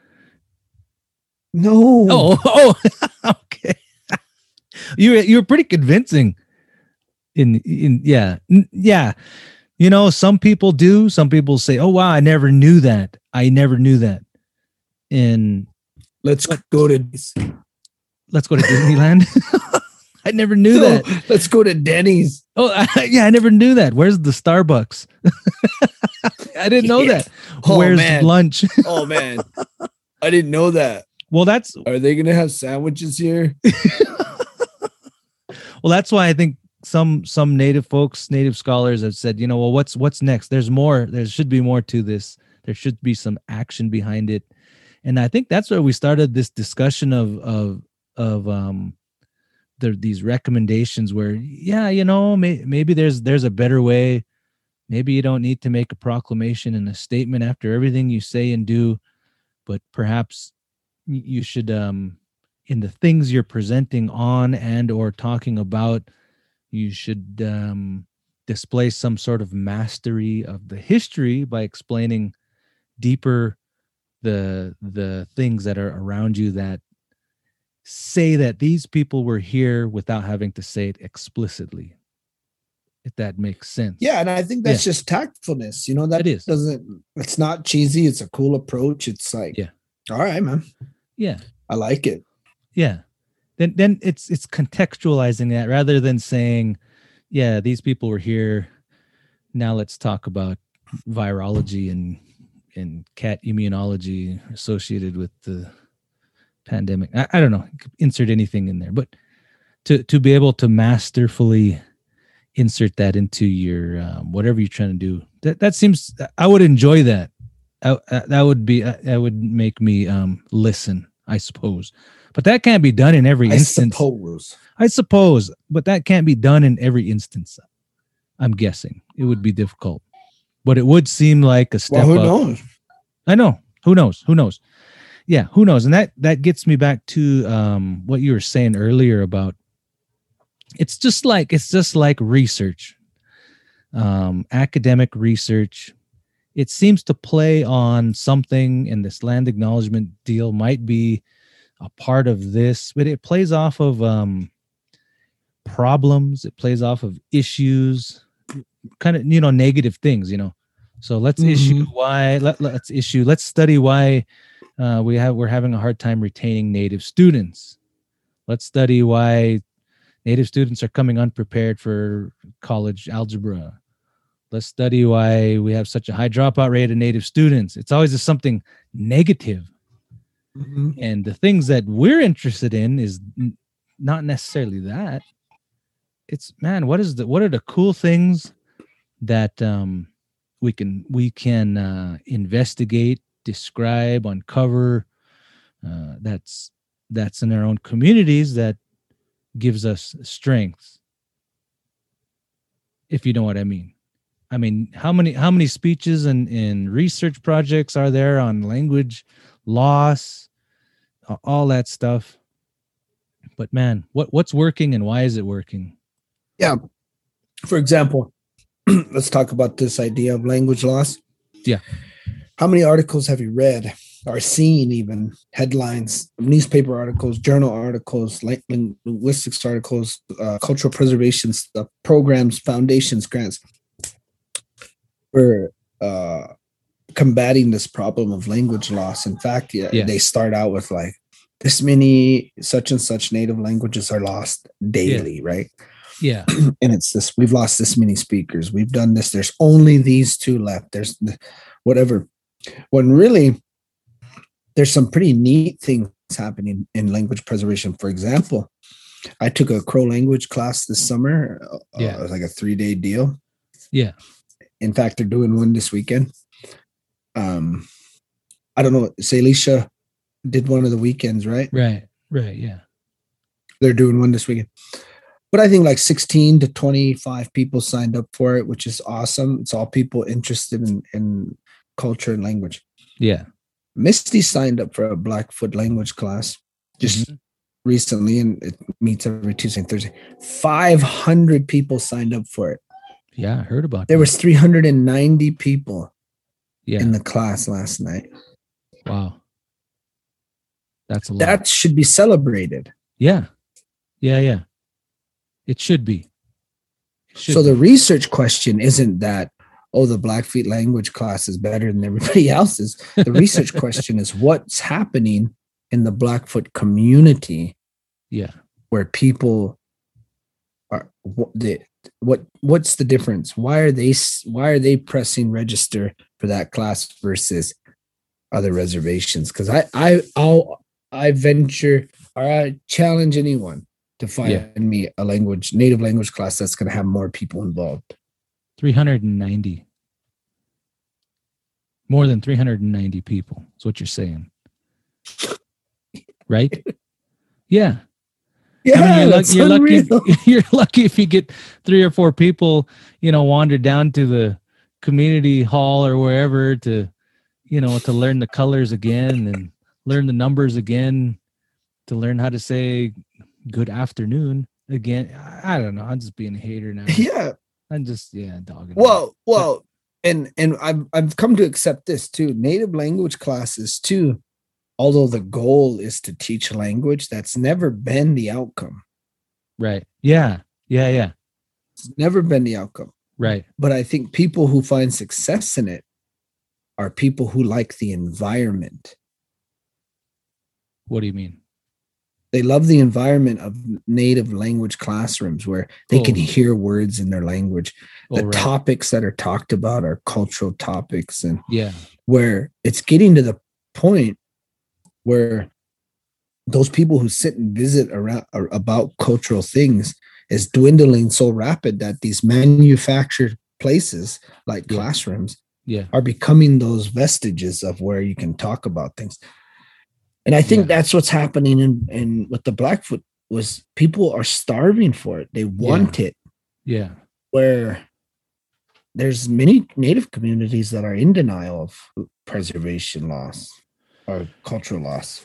No. Oh, okay. You were pretty convincing. Yeah. You know, some people do. Some people say, "Oh wow, I never knew that. And let's go to Disneyland. I never knew that. Let's go to Denny's. Oh, I never knew that. Where's the Starbucks? I didn't know that. Where's lunch? Oh man, I didn't know that. Well, are they gonna have sandwiches here? Well, that's why I think some native scholars have said, well, what's next? There's more. There should be more to this. There should be some action behind it, and I think that's where we started this discussion of these recommendations where, maybe there's a better way. Maybe you don't need to make a proclamation and a statement after everything you say and do, but perhaps you should, in the things you're presenting on and or talking about, you should display some sort of mastery of the history by explaining deeper the things that are around you that say that these people were here without having to say it explicitly, if that makes sense. Yeah, and I think that's just tactfulness. That it is. It's not cheesy. It's a cool approach. It's like, all right, man. Yeah, I like it. Yeah, then it's contextualizing that rather than saying, yeah, these people were here. Now let's talk about virology and cat immunology associated with the pandemic. I don't know, insert anything in there, but to be able to masterfully insert that into your whatever you're trying to do, that seems, I would enjoy that. That would make me listen, I suppose. But that can't be done in every instance. I suppose, but that can't be done in every instance. I'm guessing it would be difficult, but it would seem like a step up. Who knows? I know. Who knows? Yeah, who knows? And that gets me back to what you were saying earlier about it's just like research, academic research. It seems to play on something, and this land acknowledgement deal might be a part of this, but it plays off of problems. It plays off of issues, kind of negative things. So let's let's study why we're having a hard time retaining Native students. Let's study why Native students are coming unprepared for college algebra. Let's study why we have such a high dropout rate of Native students. It's always just something negative. Mm-hmm. And the things that we're interested in is not necessarily that. It's, man, what are the cool things that we can investigate, describe, uncover, that's in our own communities that gives us strength, if you know what I mean. I mean, how many speeches and research projects are there on language loss, all that stuff? But man, what's working and why is it working? Yeah. For example, let's talk about this idea of language loss. Yeah. How many articles have you read or seen, even headlines, newspaper articles, journal articles, linguistics articles, cultural preservation stuff, programs, foundations, grants for combating this problem of language loss? In fact, they start out with like, this many such and such native languages are lost daily, right? Yeah. And it's this, we've lost this many speakers. We've done this. There's only these two left. There's whatever. When really, there's some pretty neat things happening in language preservation. For example, I took a Crow language class this summer. It was like a 3-day deal. Yeah. In fact, they're doing one this weekend. I don't know. Salisha did one of the weekends, right? Right. Yeah. They're doing one this weekend. But I think like 16 to 25 people signed up for it, which is awesome. It's all people interested in culture and language. Yeah. Misty signed up for a Blackfoot language class just recently, and it meets every Tuesday and Thursday. 500 people signed up for it. Yeah, I heard about There was 390 people in the class last night. Wow. That's a lot. That should be celebrated. Yeah. It should be. The research question isn't that, the Blackfeet language class is better than everybody else's. The research question is what's happening in the Blackfoot community Yeah. where people are what's the difference? Why are they pressing register for that class versus other reservations? Because I venture or I challenge anyone to find me a native language class that's going to have more people involved. 390. More than 390 people. That's what you're saying. Right? Yeah. Yeah, I mean, you're unreal. lucky. You're lucky if you get 3 or 4 people, wander down to the community hall or wherever to learn the colors again and learn the numbers again, to learn how to say good afternoon again. I don't know. I'm just being a hater now. Yeah. I'm just dogging. Well, and I've come to accept this too. Native language classes too. Although the goal is to teach a language, that's never been the outcome. Right. Yeah. It's never been the outcome. Right. But I think people who find success in it are people who like the environment. What do you mean? They love the environment of native language classrooms where they can hear words in their language. The topics that are talked about are cultural topics, and where it's getting to the point where those people who sit and visit around about cultural things is dwindling so rapid that these manufactured places like classrooms are becoming those vestiges of where you can talk about things. And I think that's what's happening in with the Blackfoot was people are starving for it. They want it. Yeah. Where there's many native communities that are in denial of preservation loss or cultural loss.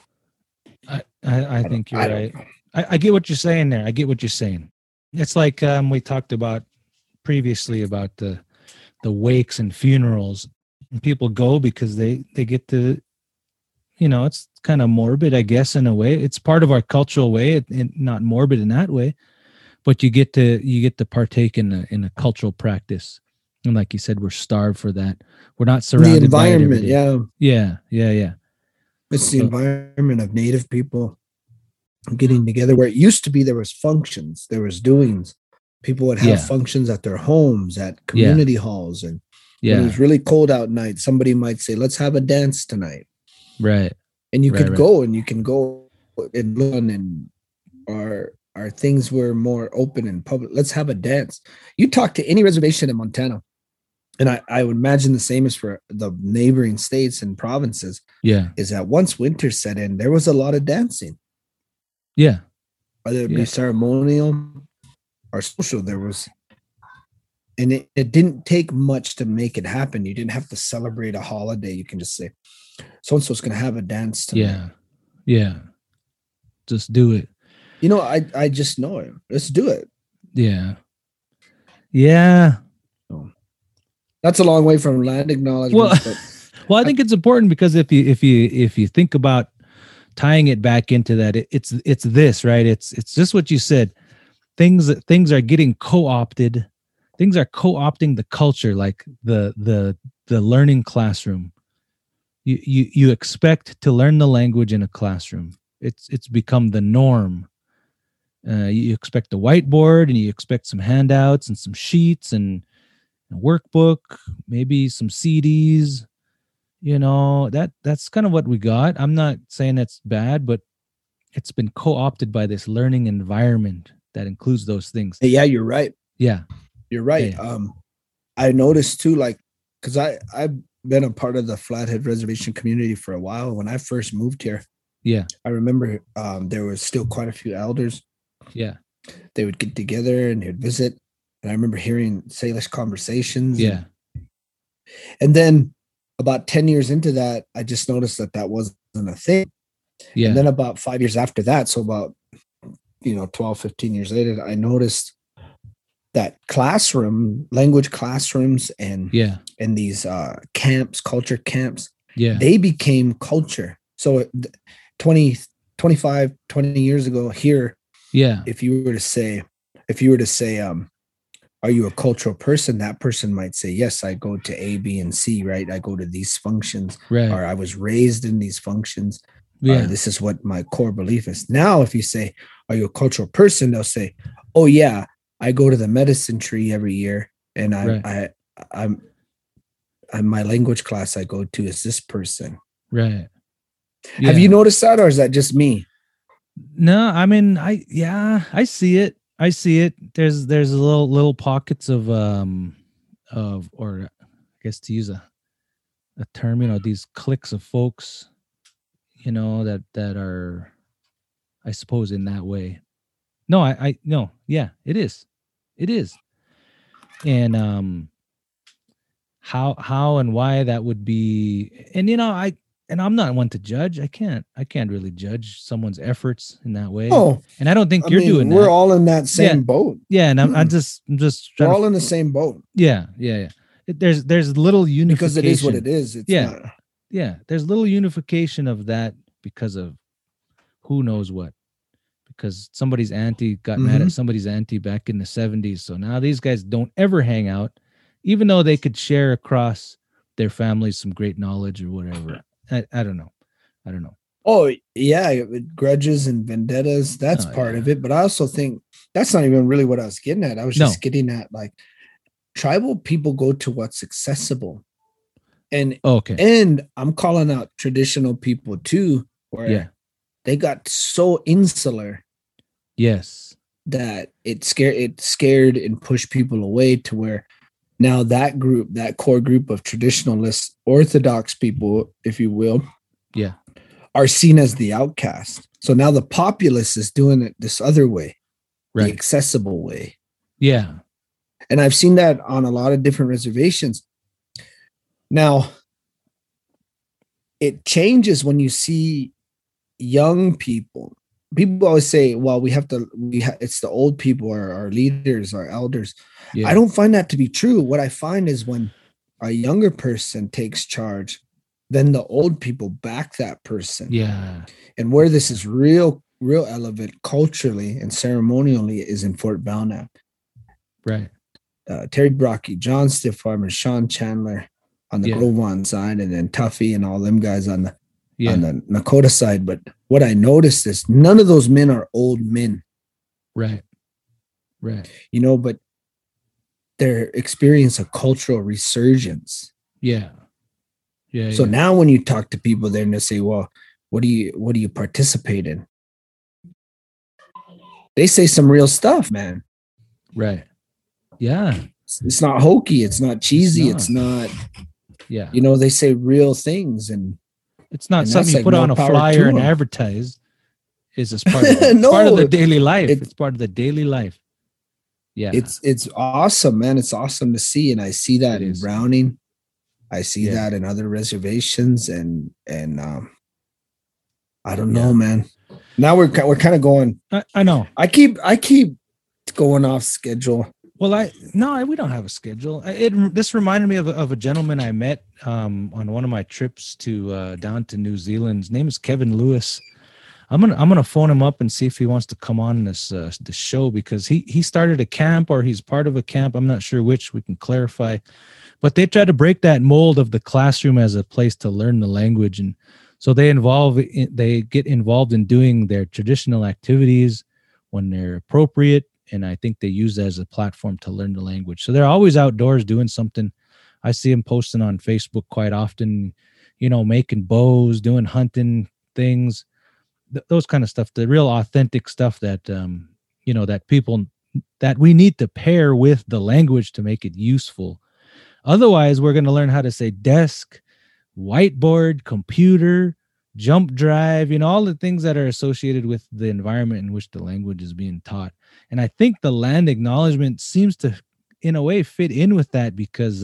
I think you're right. I get what you're saying there. I get what you're saying. It's like we talked about previously about the wakes and funerals. And people go because they get to, it's kind of morbid, I guess, in a way. It's part of our cultural way, and not morbid in that way, but you get to partake in a cultural practice. And like you said, we're starved for that. We're not surrounded the environment. Yeah. It's the environment of native people getting together where it used to be there was functions, there was doings. People would have functions at their homes, at community halls. And when it was really cold out night, somebody might say, let's have a dance tonight. Right. And you could go and our things were more open and public. Let's have a dance. You talk to any reservation in Montana, and I would imagine the same is for the neighboring states and provinces. Yeah. Is that once winter set in, there was a lot of dancing. Yeah. Whether it be ceremonial or social, there was. And it didn't take much to make it happen. You didn't have to celebrate a holiday. You can just say, so-and-so's going to have a dance tonight. Yeah. Just do it. I just know it. Let's do it. Yeah. That's a long way from land acknowledgement. Well, I think it's important because if you think about tying it back into that, it's this, right? It's just what you said. Things are getting co-opted. Things are co-opting the culture, like the learning classroom. You expect to learn the language in a classroom. It's become the norm. You expect a whiteboard, and you expect some handouts and some sheets and a workbook, maybe some CDs. That's kind of what we got. I'm not saying that's bad, but it's been co-opted by this learning environment that includes those things. Yeah, you're right. Yeah, you're right. Yeah. I noticed too, because I've been a part of the Flathead Reservation community for a while. When I first moved here, I remember there was still quite a few elders. Yeah, they would get together and they'd visit, and I remember hearing Salish conversations. Yeah, and then about 10 years into that, I just noticed that wasn't a thing. Yeah, and then about 5 years after that, so about 12, 15 years later, I noticed that language classrooms and these culture camps, they became culture. So 20 years ago here, if you were to say, are you a cultural person? That person might say, yes, I go to A, B, and C, right? I go to these functions, right? Or I was raised in these functions. or this is what my core belief is. Now, if you say, are you a cultural person? They'll say, oh yeah, I go to the medicine tree every year, and I'm my language class I go to is this person. Right. Yeah. Have you noticed that, or is that just me? No, I mean, I see it. I see it. There's little pockets of or I guess to use a term, you know, these cliques of folks, you know, that are, I suppose, in that way. No, I no, yeah, it is. And how and why that would be, and you know, I'm not one to judge. I can't really judge someone's efforts in that way. Oh, and I don't think you're doing that. We're all in that same boat. Yeah, and I'm just we're all in the same boat. Yeah. There's little unification because it is what it is. It's not. Yeah. There's little unification of that because of who knows what. Because somebody's auntie got mad at somebody's auntie back in the 70s. So now these guys don't ever hang out, even though they could share across their families some great knowledge or whatever. I don't know. Oh, yeah. Grudges and vendettas, that's part of it. But I also think that's not even really what I was getting at. I was just getting at, like, tribal people go to what's accessible. And I'm calling out traditional people too, where they got so insular. Yes. That it scared and pushed people away to where now that group, that core group of traditionalist Orthodox people, if you will, are seen as the outcast. So now the populace is doing it this other way, the accessible way. Yeah. And I've seen that on a lot of different reservations. Now, it changes when you see young people. People always say, well, it's the old people, our leaders, our elders. Yeah. I don't find that to be true. What I find is when a younger person takes charge, then the old people back that person. Yeah. And where this is real relevant culturally and ceremonially is in Fort Belknap. Right. Terry Brocky, John Stifffarmer, Sean Chandler on the Grovon side, and then Tuffy and all them guys on the Nakota side. But what I noticed is none of those men are old men. Right. You know, but they're experiencing a cultural resurgence. Yeah. So now when you talk to people there and they say, well, what do you participate in? They say some real stuff, man. Right. Yeah. It's not hokey. It's not cheesy. It's not you know, they say real things, and it's not something you put on a flyer and advertise. It's just part of part of the daily life. It's part of the daily life. Yeah. It's awesome, man. It's awesome to see. And I see that in Browning. I see that in other reservations, and I don't know, man. Now we're kind of going. I know. I keep going off schedule. Well, we don't have a schedule. This reminded me of a gentleman I met on one of my trips to down to New Zealand. His name is Kevin Lewis. I'm gonna phone him up and see if he wants to come on this show, because he started a camp, or he's part of a camp. I'm not sure which. We can clarify. But they try to break that mold of the classroom as a place to learn the language, and so they get involved in doing their traditional activities when they're appropriate. And I think they use that as a platform to learn the language. So they're always outdoors doing something. I see them posting on Facebook quite often, you know, making bows, doing hunting things, those kind of stuff, the real authentic stuff that, you know, that we need to pair with the language to make it useful. Otherwise, we're going to learn how to say desk, whiteboard, computer, jump drive, you know, all the things that are associated with the environment in which the language is being taught. And I think the land acknowledgement seems to, in a way, fit in with that, because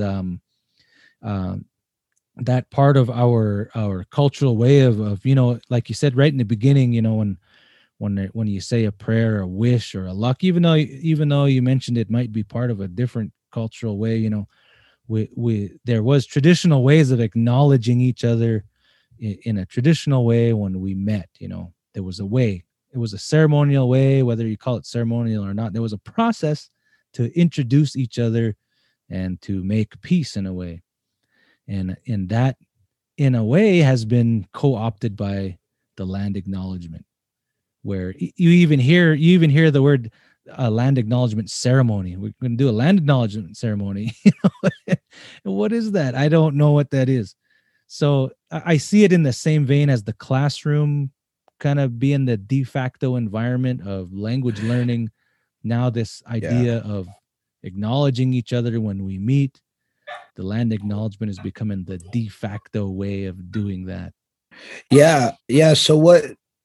that part of our cultural way of, you know, like you said right in the beginning, you know, when you say a prayer, a wish, or a luck, even though you mentioned it might be part of a different cultural way, you know, there was traditional ways of acknowledging each other in a traditional way when we met. You know, there was a way. It was a ceremonial way, whether you call it ceremonial or not. There was a process to introduce each other and to make peace in a way. And that, in a way, has been co-opted by the land acknowledgement, where you even hear the word land acknowledgement ceremony. We're going to do a land acknowledgement ceremony. What is that? I don't know what that is. So I see it in the same vein as the classroom kind of being the de facto environment of language learning. Now this idea of acknowledging each other when we meet, the land acknowledgement is becoming the de facto way of doing that. Yeah. So what?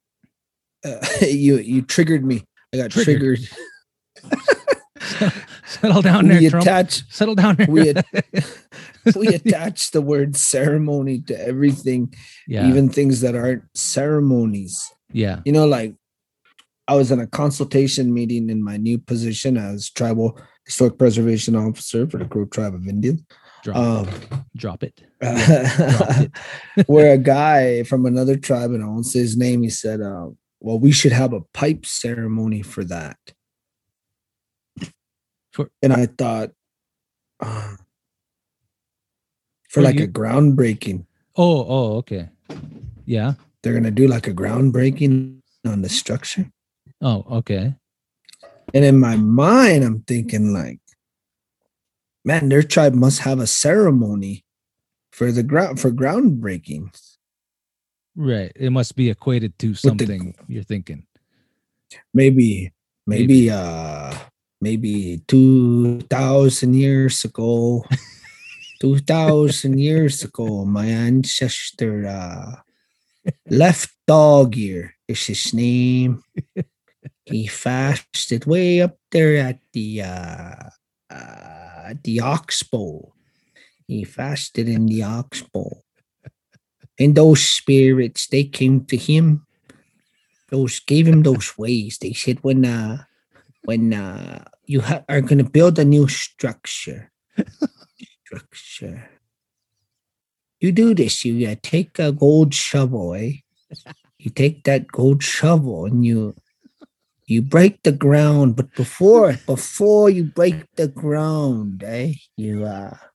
You triggered me. I got triggered. Settle down there, Trump. Settle down there. We attach the word ceremony to everything, even things that aren't ceremonies. Yeah. Like I was in a consultation meeting in my new position as Tribal Historic Preservation Officer for the Crow Tribe of Indians. Drop it. Where a guy from another tribe, and I won't say his name, he said, well, we should have a pipe ceremony for that. And I thought, for like a groundbreaking. Oh, okay. Yeah. They're going to do like a groundbreaking on the structure. Oh, okay. And in my mind, I'm thinking like, man, their tribe must have a ceremony for groundbreaking. Right. It must be equated to something you're thinking. Maybe 2,000 years ago. 2,000 years ago, my ancestor left dog ear is his name. He fasted way up there at the oxbow. He fasted in the oxbow. And those spirits, they came to him. Gave him those ways. They said, when you are going to build a new structure, you do this. You take a gold shovel, You take that gold shovel and you break the ground. But before you break the ground, you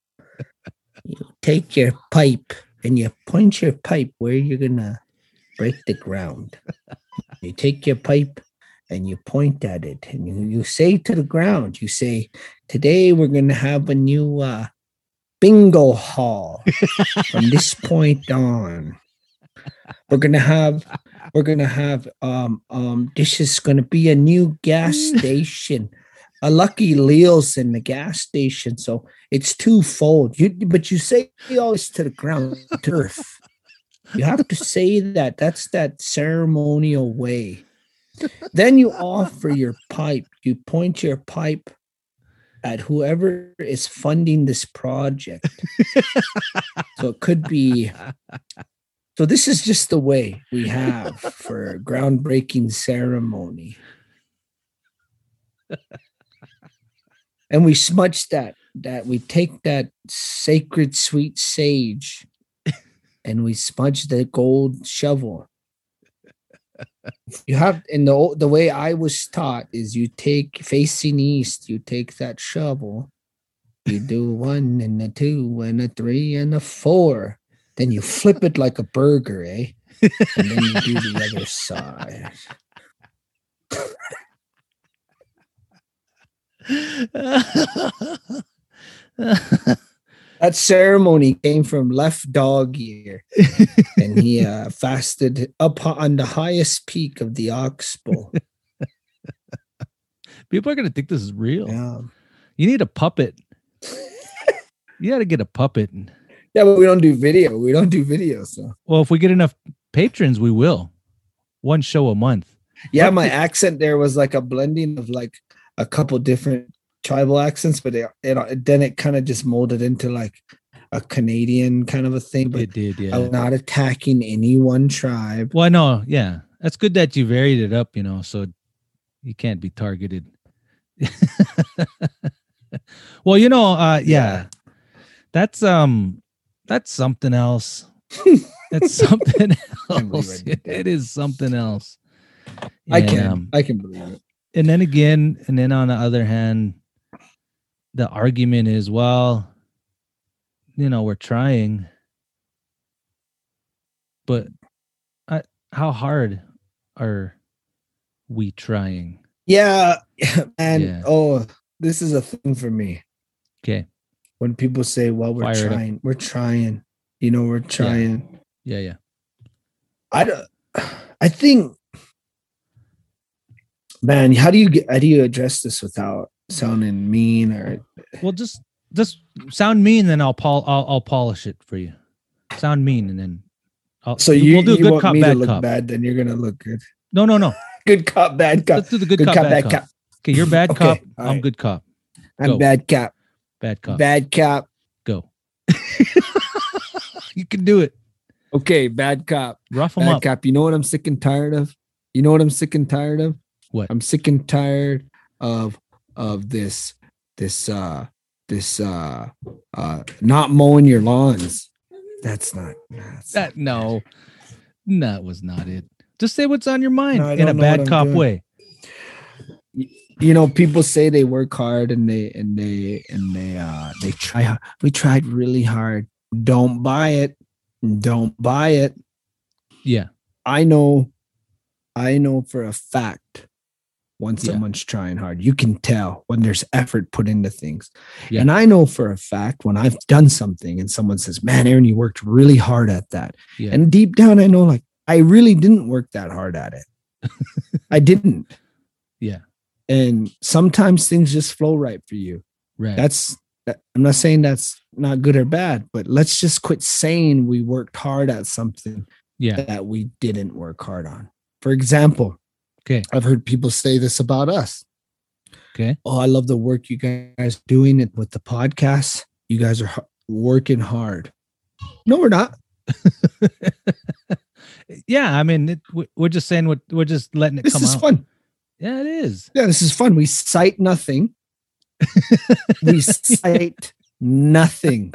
take your pipe and you point your pipe where you're gonna break the ground. You take your pipe and you point at it and you say to the ground, you say, today we're gonna have a new bingo hall. From this point on, we're gonna have this is gonna be a new gas station, a Lucky Leo's in the gas station. So it's twofold. But you say all this to the ground, to earth. You have to say that. That's that ceremonial way. Then you offer your pipe. You point your pipe at whoever is funding this project. So it could be. So this is just the way we have for groundbreaking ceremony. And we smudge that we take that sacred sweet sage and we smudge the gold shovel. You have, in the way I was taught is you take facing east, you take that shovel, you do 1 and a 2 and a 3 and a 4. Then you flip it like a burger, And then you do the other side. That ceremony came from left dog ear, and he fasted up on the highest peak of the oxbow. People are going to think this is real. Yeah. You need a puppet. You got to get a puppet. Yeah, but we don't do video. We don't do video. So, well, if we get enough patrons, we will. 1 show a month. Yeah, my accent there was like a blending of like a couple different tribal accents, but then it kind of just molded into like a Canadian kind of a thing. But it did, yeah. I'm not attacking any one tribe. Well, no, yeah. That's good that you varied it up, so you can't be targeted. Well, yeah. That's something else. That's something else. It is something else. I can believe it. And then on the other hand, the argument is, well, we're trying, but how hard are we trying? Yeah, and Yeah. oh, this is a thing for me. Okay. When people say, "Well, we're Fire it up. trying, we're trying," you know, we're trying. Yeah. I think, man, how do you address this without sounding mean or? Well, just sound mean, then I'll polish it for you. Sound mean, and then we'll do you good want cop, me bad to look cop. bad, then you're gonna look good. No. Good cop, bad cop. Let's do the good cop, bad cop. Okay, you're bad Okay, cop. all I'm right. good cop. I'm Go. bad cop. Bad cop. Bad cop. Go. You can do it. Okay, bad cop. Rough them Bad up. cop. You know what I'm sick and tired of? What? I'm sick and tired of this not mowing your lawns. That's not No, that was not it. Just say what's on your mind No, I in a don't know what bad I'm cop doing. way. You know, people say they work hard and they try hard. We tried really hard. Don't buy it. Yeah. I know for a fact when Yeah. someone's trying hard, you can tell when there's effort put into things. Yeah. And I know for a fact when I've done something and someone says, "Man, Aaron, you worked really hard at that." Yeah. And deep down, I know, like, I really didn't work that hard at it. I didn't. Yeah. And sometimes things just flow right for you. Right. I'm not saying that's not good or bad, but let's just quit saying we worked hard at something Yeah. that we didn't work hard on. For example, Okay. I've heard people say this about us. Okay. "Oh, I love the work you guys are doing it with the podcast. You guys are working hard." No, we're not. Yeah. I mean, we're just saying we're just letting it This come is out. fun. Yeah, it is. Yeah, this is fun. We cite nothing. We cite nothing.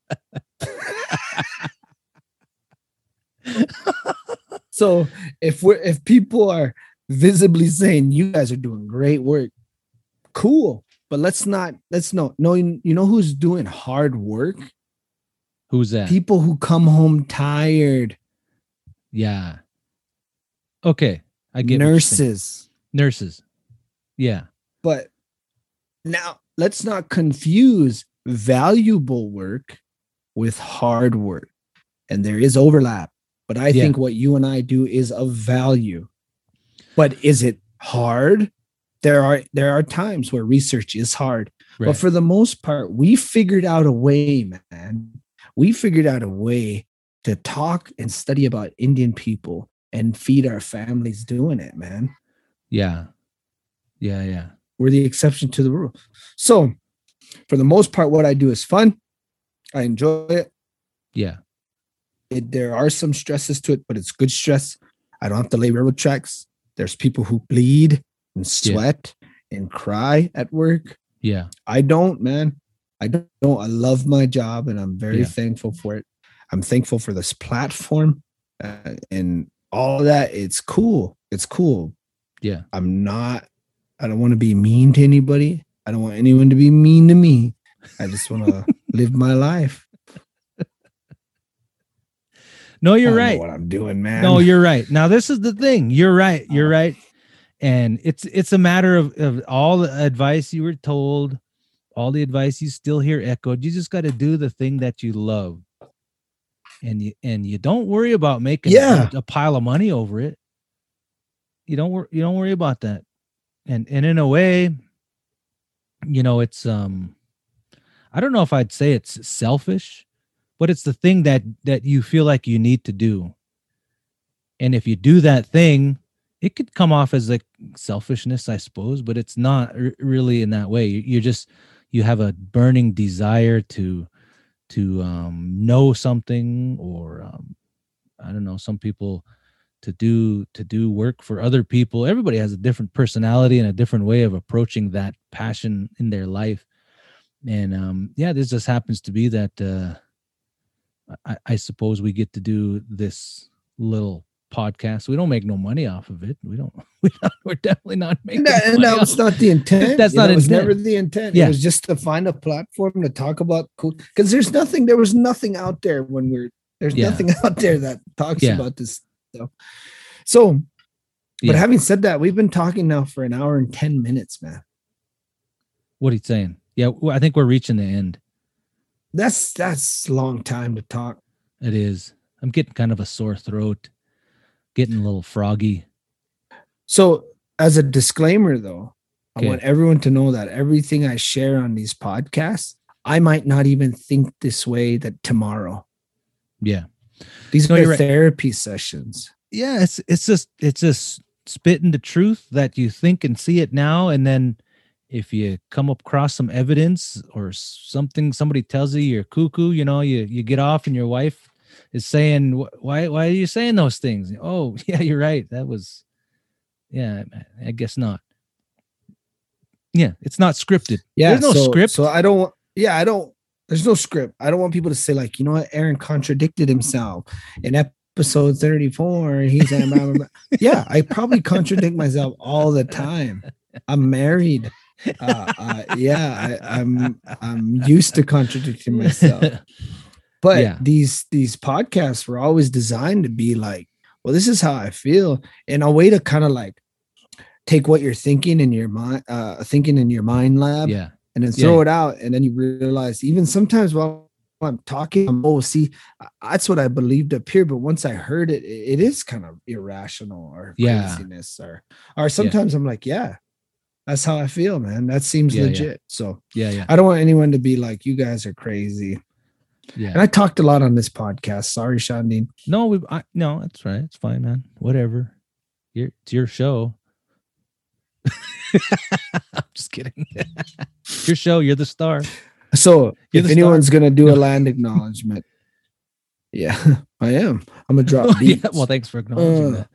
So if people are visibly saying you guys are doing great work, cool. But let's know, you know who's doing hard work? Who's that? People who come home tired. Yeah. Okay. I get what you're saying. Nurses. Yeah. But now let's not confuse valuable work with hard work. And there is overlap. But I think what you and I do is of value. But is it hard? There are times where research is hard. Right. But for the most part, we figured out a way, man. We figured out a way to talk and study about Indian people and feed our families doing it, man. Yeah. Yeah. We're the exception to the rule. So for the most part, what I do is fun. I enjoy it. Yeah. There are some stresses to it, but it's good stress. I don't have to lay railroad tracks. There's people who bleed and sweat and cry at work. Yeah. I don't, man. I don't. I love my job and I'm very thankful for it. I'm thankful for this platform and all of that. It's cool. It's cool. Yeah. I don't want to be mean to anybody. I don't want anyone to be mean to me. I just want to live my life. No, you're I don't right. know what I'm doing, man. No, you're right. Now, this is the thing. You're right. You're right. And it's a matter of all the advice you were told, all the advice you still hear echoed. You just got to do the thing that you love. And you don't worry about making a pile of money over it. You don't worry about that. And in a way, you know, it's I don't know if I'd say it's selfish, but it's the thing that you feel like you need to do. And if you do that thing, it could come off as like selfishness, I suppose, but it's not really in that way. You have a burning desire to know something, or I don't know, some people to do work for other people. Everybody has a different personality and a different way of approaching that passion in their life. And this just happens to be that I suppose we get to do this little podcast. We don't make no money off of it. We're definitely not making money. That was not the intent. That's not it was intent. never the intent. Yeah. It was just to find a platform to talk about cool, because there was nothing out there there's nothing out there that talks about this So, but Yeah. having said that, we've been talking now for an hour and 10 minutes, man. What are you saying? Yeah, I think we're reaching the end. That's a long time to talk. It is. I'm getting kind of a sore throat, getting a little froggy. So, as a disclaimer, though, Okay. I want everyone to know that everything I share on these podcasts, I might not even think this way that tomorrow. Yeah. These No, are you're right. therapy sessions. Yeah, it's just spitting the truth that you think and see it now, and then if you come across some evidence or something, somebody tells you you're cuckoo, you get off and your wife is saying, why are you saying those things? Oh, yeah, you're right. That was, yeah, I guess not. Yeah, it's not scripted. Yeah, There's no script. So I don't. There's no script. I don't want people to say like, you know what, Aaron contradicted himself in episode 34. He's saying blah, blah, blah. Yeah, I probably contradict myself all the time. I'm married. I'm used to contradicting myself. But Yeah. these podcasts were always designed to be like, well, this is how I feel, and a way to kind of like take what you're thinking in your mind, lab, Yeah. and then throw it out, and then you realize even sometimes while I'm talking, that's what I believed up here, but once I heard it, it is kind of irrational or craziness, or sometimes I'm like, yeah, that's how I feel, man. That seems legit. So Yeah. I don't want anyone to be like, you guys are crazy. Yeah. And I talked a lot on this podcast. Sorry, Shandin. No, no, that's right. It's fine, man. Whatever. It's your show. I'm just kidding. Your show. You're the star. So if anyone's going to do a land acknowledgement, yeah, I am. I'm going to drop beats. Yeah, well, thanks for acknowledging that.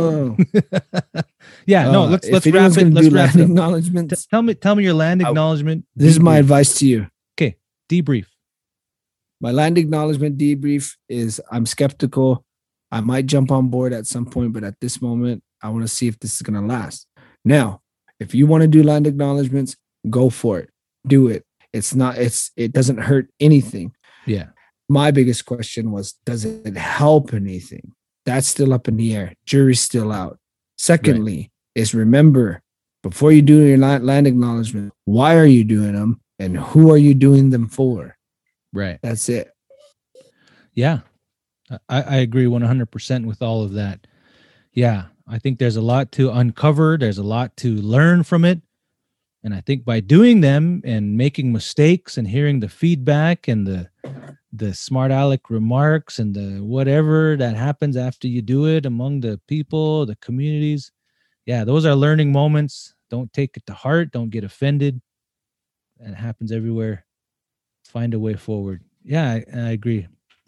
Yeah, no, let's wrap it. Let's wrap land it up. acknowledgements. Tell me your land acknowledgement. This is my advice to you. Okay, debrief. My land acknowledgement debrief is I'm skeptical. I might jump on board at some point, but at this moment, I want to see if this is going to last. Now, if you want to do land acknowledgements, go for it. Do it. It doesn't hurt anything. Yeah. My biggest question was, does it help anything? That's still up in the air. Jury's still out. Secondly, is remember, before you do your land acknowledgement, why are you doing them and who are you doing them for? Right. That's it. Yeah. I agree 100% with all of that. Yeah. I think there's a lot to uncover. There's a lot to learn from it. And I think by doing them and making mistakes and hearing the feedback and the smart aleck remarks and the whatever that happens after you do it among the people, the communities. Yeah, those are learning moments. Don't take it to heart. Don't get offended. It happens everywhere. Find a way forward. Yeah, I agree.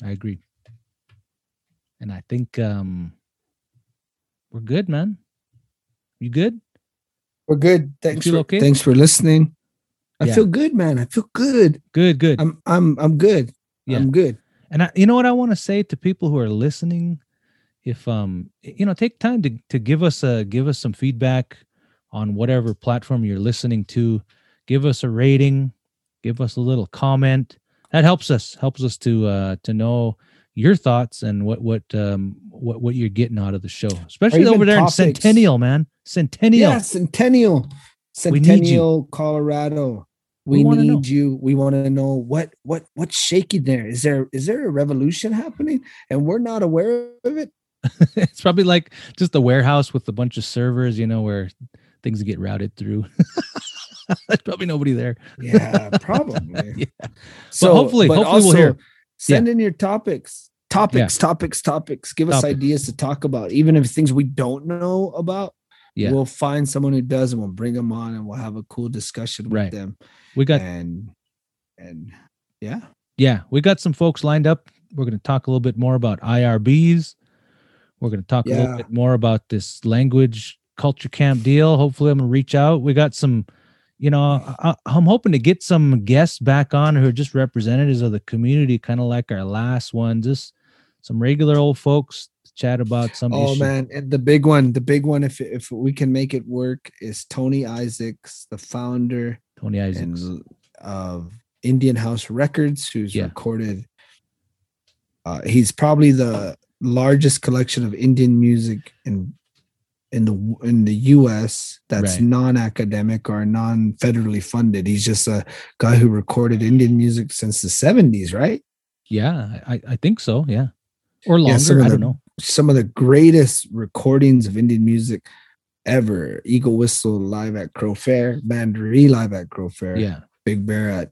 And I think we're good, man. You good? We're good. Thanks for listening. I Yeah. feel good, man. I feel good. Good. I'm good. Yeah. I'm good. And you know what I want to say to people who are listening, if take time to give us some feedback on whatever platform you're listening to. Give us a rating, give us a little comment. That helps us to know your thoughts and what you're getting out of the show, especially over there in Centennial, man. Centennial. Yeah, Centennial, Colorado. We need you. We want to know what's shaking there. Is there a revolution happening and we're not aware of it? It's probably like just a warehouse with a bunch of servers, where things get routed through. There's probably nobody there. Yeah, probably. Yeah. So hopefully we'll hear. Send in your topics. Give us ideas to talk about, even if things we don't know about. Yeah, we'll find someone who does, and we'll bring them on, and we'll have a cool discussion with them. We got we got some folks lined up. We're going to talk a little bit more about IRBs. We're going to talk a little bit more about this language culture camp deal. Hopefully, I'm going to reach out. We got some. I'm hoping to get some guests back on who are just representatives of the community, kind of like our last one. Just some regular old folks to chat about some issue. Man, and the big one, if we can make it work, is Tony Isaacs, the founder of Indian House Records, who's recorded. He's probably the largest collection of Indian music in the U.S. that's non-academic or non-federally funded. He's just a guy who recorded Indian music since the 70s, right? Yeah, I think so. Yeah, or longer. I don't know. Some of the greatest recordings of Indian music ever. Eagle Whistle live at Crow Fair, Bandaree live at Crow Fair. Yeah, Big Bear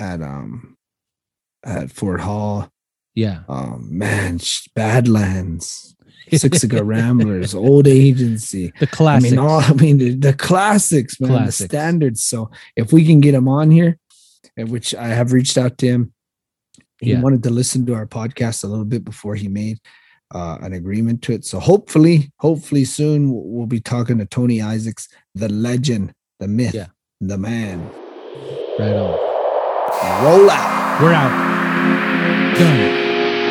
at Fort Hall. Yeah. Man, Badlands, Sixiga Ramblers, Old Agency, the classics. The classics, man, the standards. So if we can get him on here, which I have reached out to him, he wanted to listen to our podcast a little bit before he made an agreement to it. So hopefully soon we'll be talking to Tony Isaacs, the legend, the myth, the man. Right on. Roll out. We're out. Done.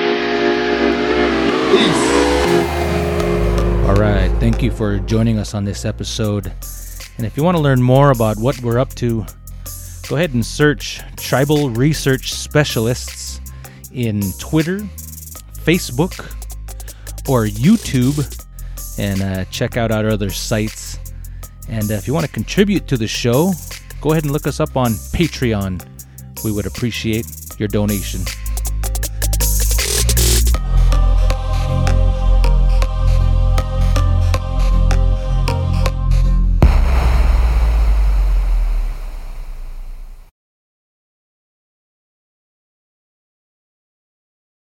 Peace. All right. Thank you for joining us on this episode. And if you want to learn more about what we're up to, go ahead and search Tribal Research Specialists in Twitter, Facebook, or YouTube, and check out our other sites. And if you want to contribute to the show, go ahead and look us up on Patreon. We would appreciate your donation.